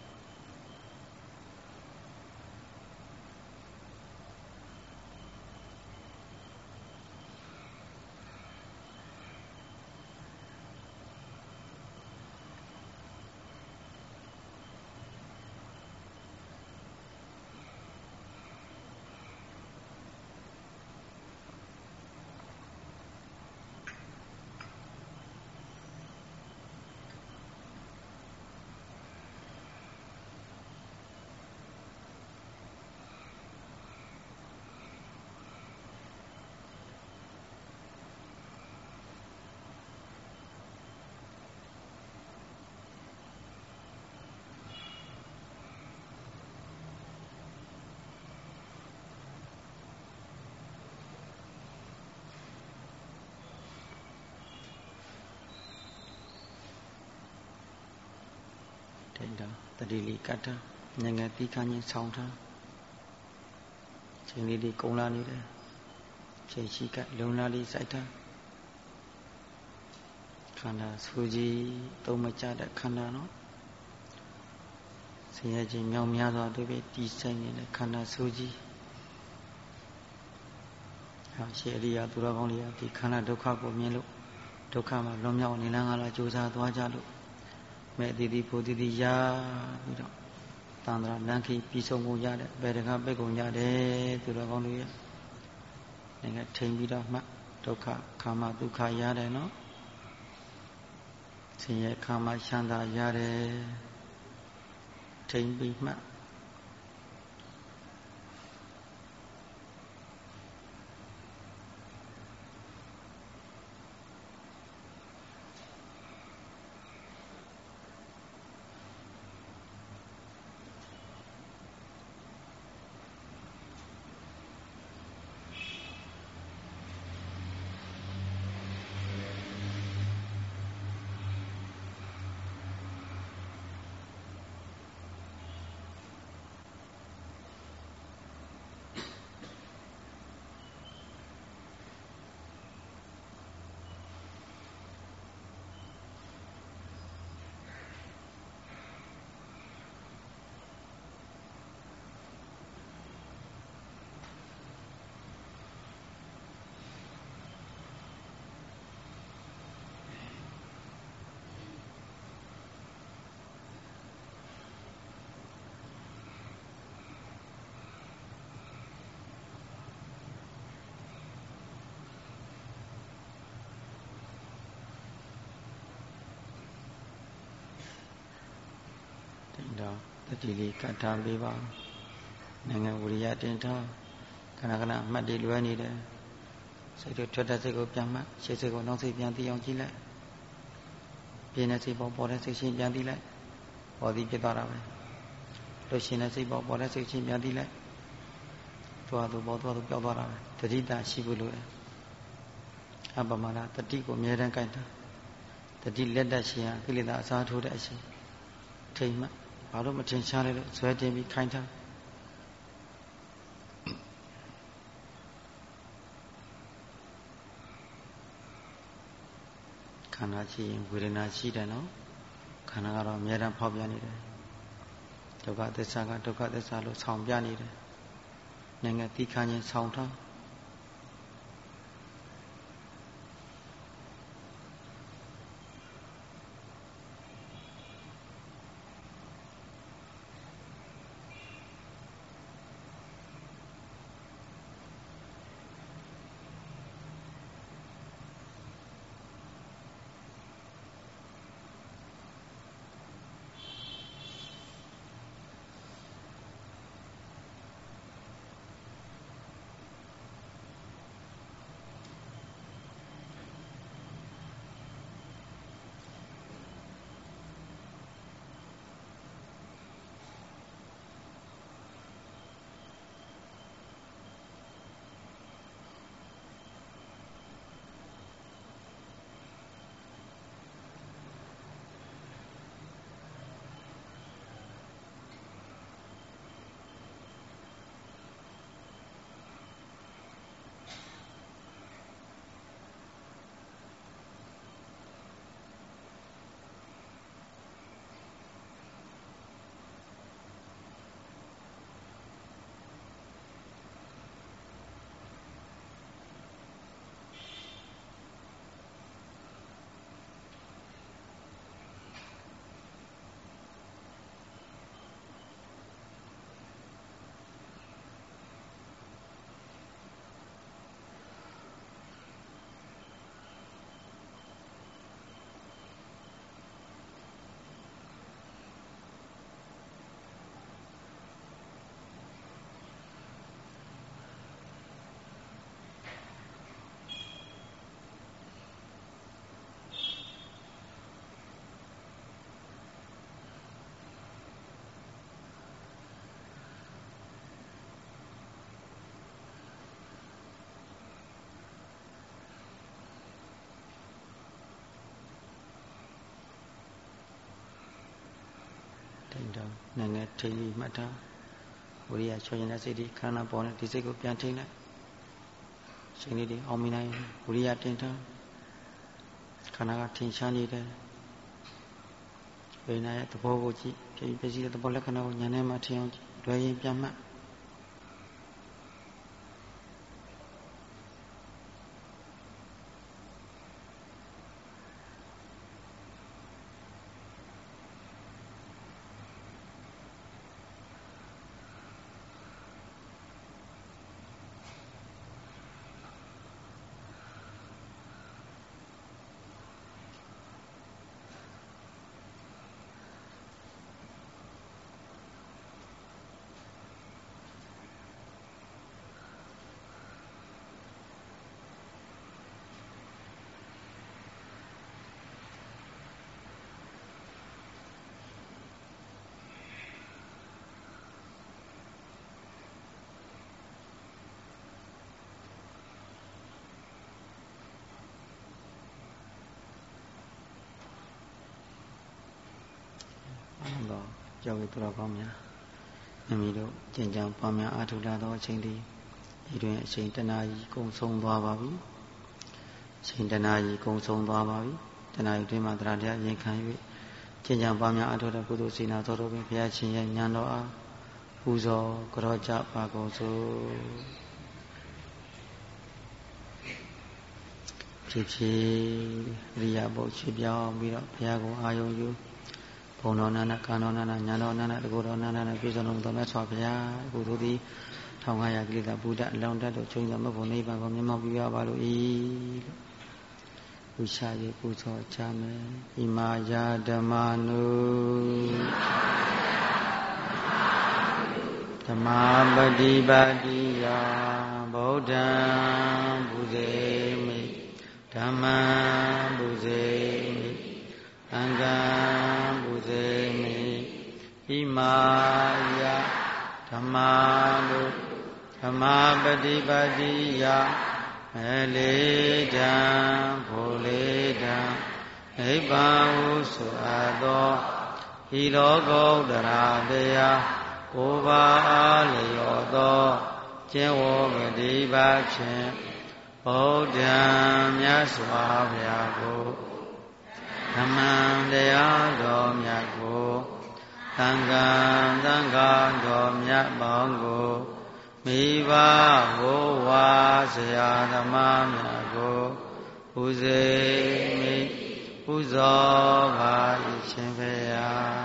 တတိလေးကတ်တာငငယ်သီးခါချင်းဆောင်းထားချိန်လေးတွေကုန်းလာနေတယ်ချိန်ရှိကလုံလာလေးစိုက်ထားခန္ဓာဆူကြီးသုံးမကြတဲ့ခန္ဓာနော်ဆင်းရဲခြင်းမြောင်များစွာတို့ပဲတီးဆိုင်နေတဲ့ခန္ဓာဆူကြီးဟာရှေအရိယာသူတော်ကောင်းတွေကဒီခန္ဓာဒုက္ခကိုမြင်လို့ဒုက္ခမှာလွန်မြောက်နေလန်းကလာကြိုးစားသွားကြလို့မဲ့တိတိဖို့တိတိရပြီးတော့တန်ត្រာလမ်းခီပြီးဆုံးကုန်ကြတဲ့ဘယ်တကားပိတ်ကုန်ကြတယ်သူတော်ကောင်းတွေရနိုင်ငံထိန်ပြီးတော့မှဒုက္ခခါမဒုက္ခရတယ်နော်ဆင်းရဲခါမချမ်းသာရတယ်ထိန်ပြီးမှတတိလေးကတ်ထားပေးပါနိုင်ငံဝိရိယတင်ထားခဏခဏအမှတ်တွေလွဲနေတယ်စိတ်တို့ထွက်တဲ့စိတ်ကိုပြန်မှတ်ရှေ့စိတ်ကိုနောက်စိတ်ပြန်သိအောင်ကြည့်လိုက်ပြင်းတဲ့စိတ်ပေါ်တဲ့စိတ်ချင်းပြန်သိလိုက်ပေါ်သည်ဖြစ်သွားတာပဲလို့ရှင်တဲ့စိတ်ပေါ်တဲ့စိတ်ချင်းပြန်သိလိုက်သွားသူပေါ်သွားသူပြောက်သွားတာပဲတတိတာရှိဖို့လိုတယ်အပမနာတတိကိုအမြဲတမ်းကြိုက်တာတတိလက်တတ်ရှင်ဟာကိလေသာအစားထိုးတဲ့အရှင်ထိမ်မှဘာလို့မထင်ရှားလဲလို့ဇွဲတင်ပြီးခိုင်းထားခန္ဓာရှိရင်ဝေဒနာရှိတယ်နော်ခန္ဓာကတော့အမြဲတမ်းဖောက်ပြန်နေတယ်ဒုက္ခသစ္စာကဒုက္ခသစ္စာလို့ဆောင်ပြနေတယ်နိုင်ငံတိခါချင်းဆောင်ထားနည်းနည်းထိမှတ်ထားဝိရိယချောရင်တဲ့စိတ်ဒီခန္ဓာပေါ်နေဒီစိတ်ကိုပြန်ထိလိုက်ချိန်လေးတွေအောင်မြင်နိုင်ဝိရိယတင်ထားခန္ဓာကထင်ရှားနေတယ်ဝိညာဉ်ရဲ့သဘောကိုကြည့်ဖြစ်ဖြစ်တဲ့သဘောလက္ခဏာကိုဉာဏ်နဲ့မှထင်အောင်လွယ်ရင်ပြန်မှတ်ကြောက်ရတော်ကောင်းများမိမိတို့ကျင့်ကြံပွားများအားထုတ်လာသောအချိန်ဒီတွင်အချိန်တနာကြီးကုံဆုံးသွားပါပြီအချိန်တနာကြီးကုံဆုံးသွားပါပြီတနာကြီးတွင်မှတရားတရားရင်ခံ၍ကျင့်ကြံပွားများအားထုတ်တဲ့ကုသိုလ်စေနာတော်ပင်ဘုရားရှင်ရဲ့ဉာဏ်တော်အားပူဇော်ကြောကြပါကုန်စို့ဖြစ်ဖြစ်ရိယာဘုတ်ချပြောင်းပြီးတော့ဘုရားကိုအာယုံယူဘုံတော်နာနာကာနောနာနာညာတော်နာနာတကုတော်နာနာနဲ့ပြည့်စုံတော်မူသောမြတ်စွာဘုရားအခုတို့သည်1500ကိလေသာဘုဒ္ဓအလောင်းတတ်တို့ချုပ်သောမဘုံနိဗ္ဗာန်ကိုမျက်မှောက်ပြုရပါလို့ဤလို့ဥရှာရပူဇော်ချမယ်ဣမာယာဓမ္မနုဓမ္မပฏิပါတိယဗုဒ္ဓံဘုဇေမိဓမ္မံဘုဇေမိသံဃံဘုဇေမိဣမာယဓမ္မာနုဓမ္မပฏิပါတိယမေလေတံဘူလေတံနိဗ္ဗာန်ဟုဆိုအပ်သောဤလောကုတ္တရာတရားကိုယ်ပါအားလျော်သောကျင့်ဝတ်ပฏิပတ်ဖြင့်ဗုဒ္ဓံမြတ်စွာဘုရားကိုဓမ္မံတရားတော်မြတ်ကိုသံဃာတော်မြတ်ပေါင်းကိုမိဘဘိုးဝါဆရာသမားများကိုပူဇေမိပူဇော်ပါ၏ရှင်ဘုရား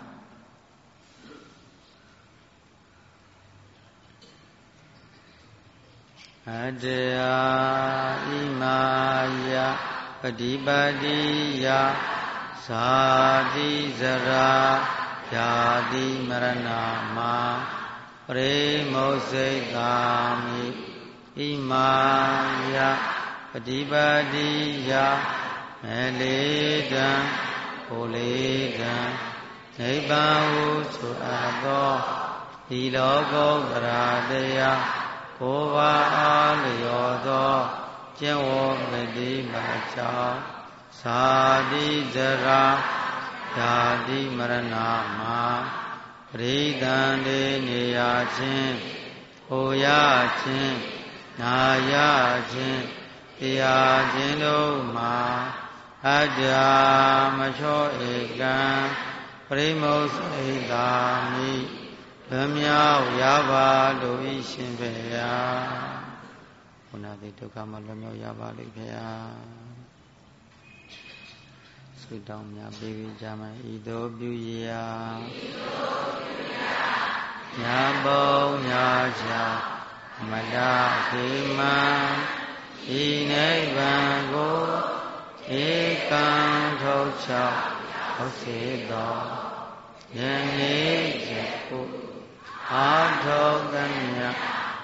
အတ္တယာဣမာယပฏิပါတိယဇာတိဇရာယာတိမရဏမာပရိမုစိတ်ကာမိဣမာယပฏิပါတိယမေလေတံဘုလေတံနိဗ္ဗာန်ဟုဆိုအပ်သောဒီလောကုတ္တရာတရားကိုယ်ပါအားလျော်သောကျင့်ဝတ်ပฏิပတ်ကြောင့်သာတိဇရာယာတိမရဏမှာပရိသန္တိနေရခြင်းဟိုရခြင်းနာရခြင်းတရားခြင်းတို့မှာအတ္တမချောဧကံပရိမုစိတ်သာမိလွန်မြောက်ရပါလို့ဤရှင်ဘုရားဘုနာတိဒုက္ခမှာလွန်မြောက်ရပါလိမ့်ဘုရားဆုတောင်းများပေးကြမယ်ဤသို့ပြုရာညာဘုံညာချာမတခေမံဤနိဗ္ဗာန်ကိုဧကံထုတ်ချောက်ဟုတ်စေသောယနေ့ချက်ကိုအာထောကမြတ်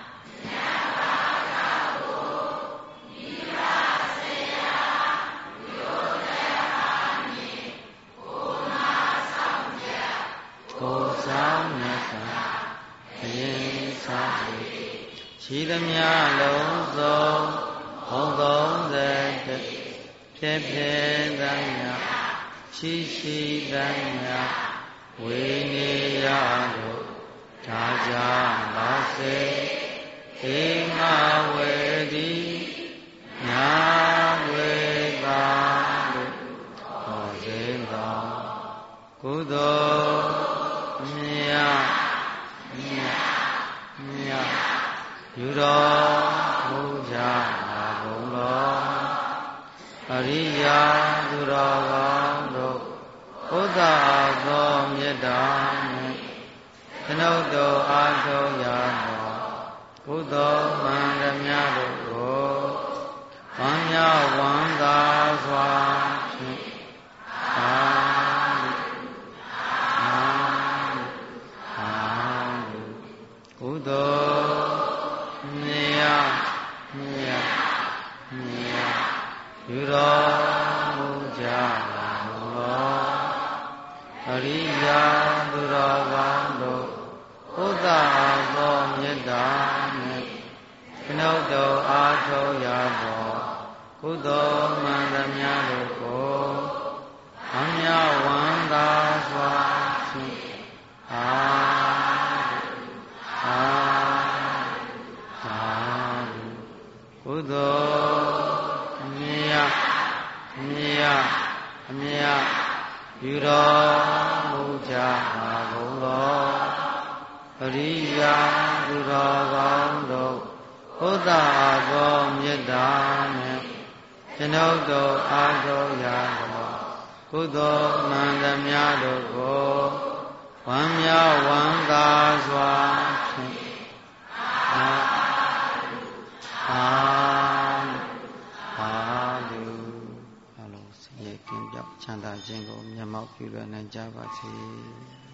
ကိုယ်ဆောင်မြတ်စွာဘုရင်ဆောင်ရှိသမျှလုံးစုံဘုံ30ဖြစ်ဖြစ်သမျှရှိရှိသမျှဝိနိယတို့ဒါကြပါစေဧမဝေတိညာဝေတာတို့ဟောစေသောကုသိုလ်မြတ်ယူတော်မူကြပါကုန်လောအရိယာသူတော်ကောင်းတို့ဘုဒ္ဓသောမေတ္တာနှင့်ကျွန်ုပ်တို့အားထုတ်ရသောကုသိုလ်မှန်သမျှတို့ကိုဝမ်းမြောက်ဝမ်းသာစွာဖြင့်ကုသိုလ်မြတ်ယူတော်မူကြပါလောအရိယာသူတော်ကောင်းတို့ဘုဒ္ဓသောမေတ္တာနှင့်ကျွန်ုပ်တို့အားထုတ်ရသောကုသိုလ်မှန်သမျှတို့ကိုဝမ်းမြောက်ဝမ်းသာစွာဖြင့်ကုသိုလ်မြတ်ယူတော်မူကြပါကုန်လောအရိယာသူတော်ကောင်းတို့ဘုဒ္ဓသောမေတ္တာနှင့်ကျွန်ုပ်တို့အားထုတ်ရသောကုသိုလ်မှန်သမျှတို့ကိုဝမ်းမြောက်ဝမ်းသာစွာဖြင့်အလုံးစိတ်ကင်းပြောက်ချမ်းသာခြင်းကိုမျက်မှောက်ပြုလွယ်နိုင်ကြပါစေ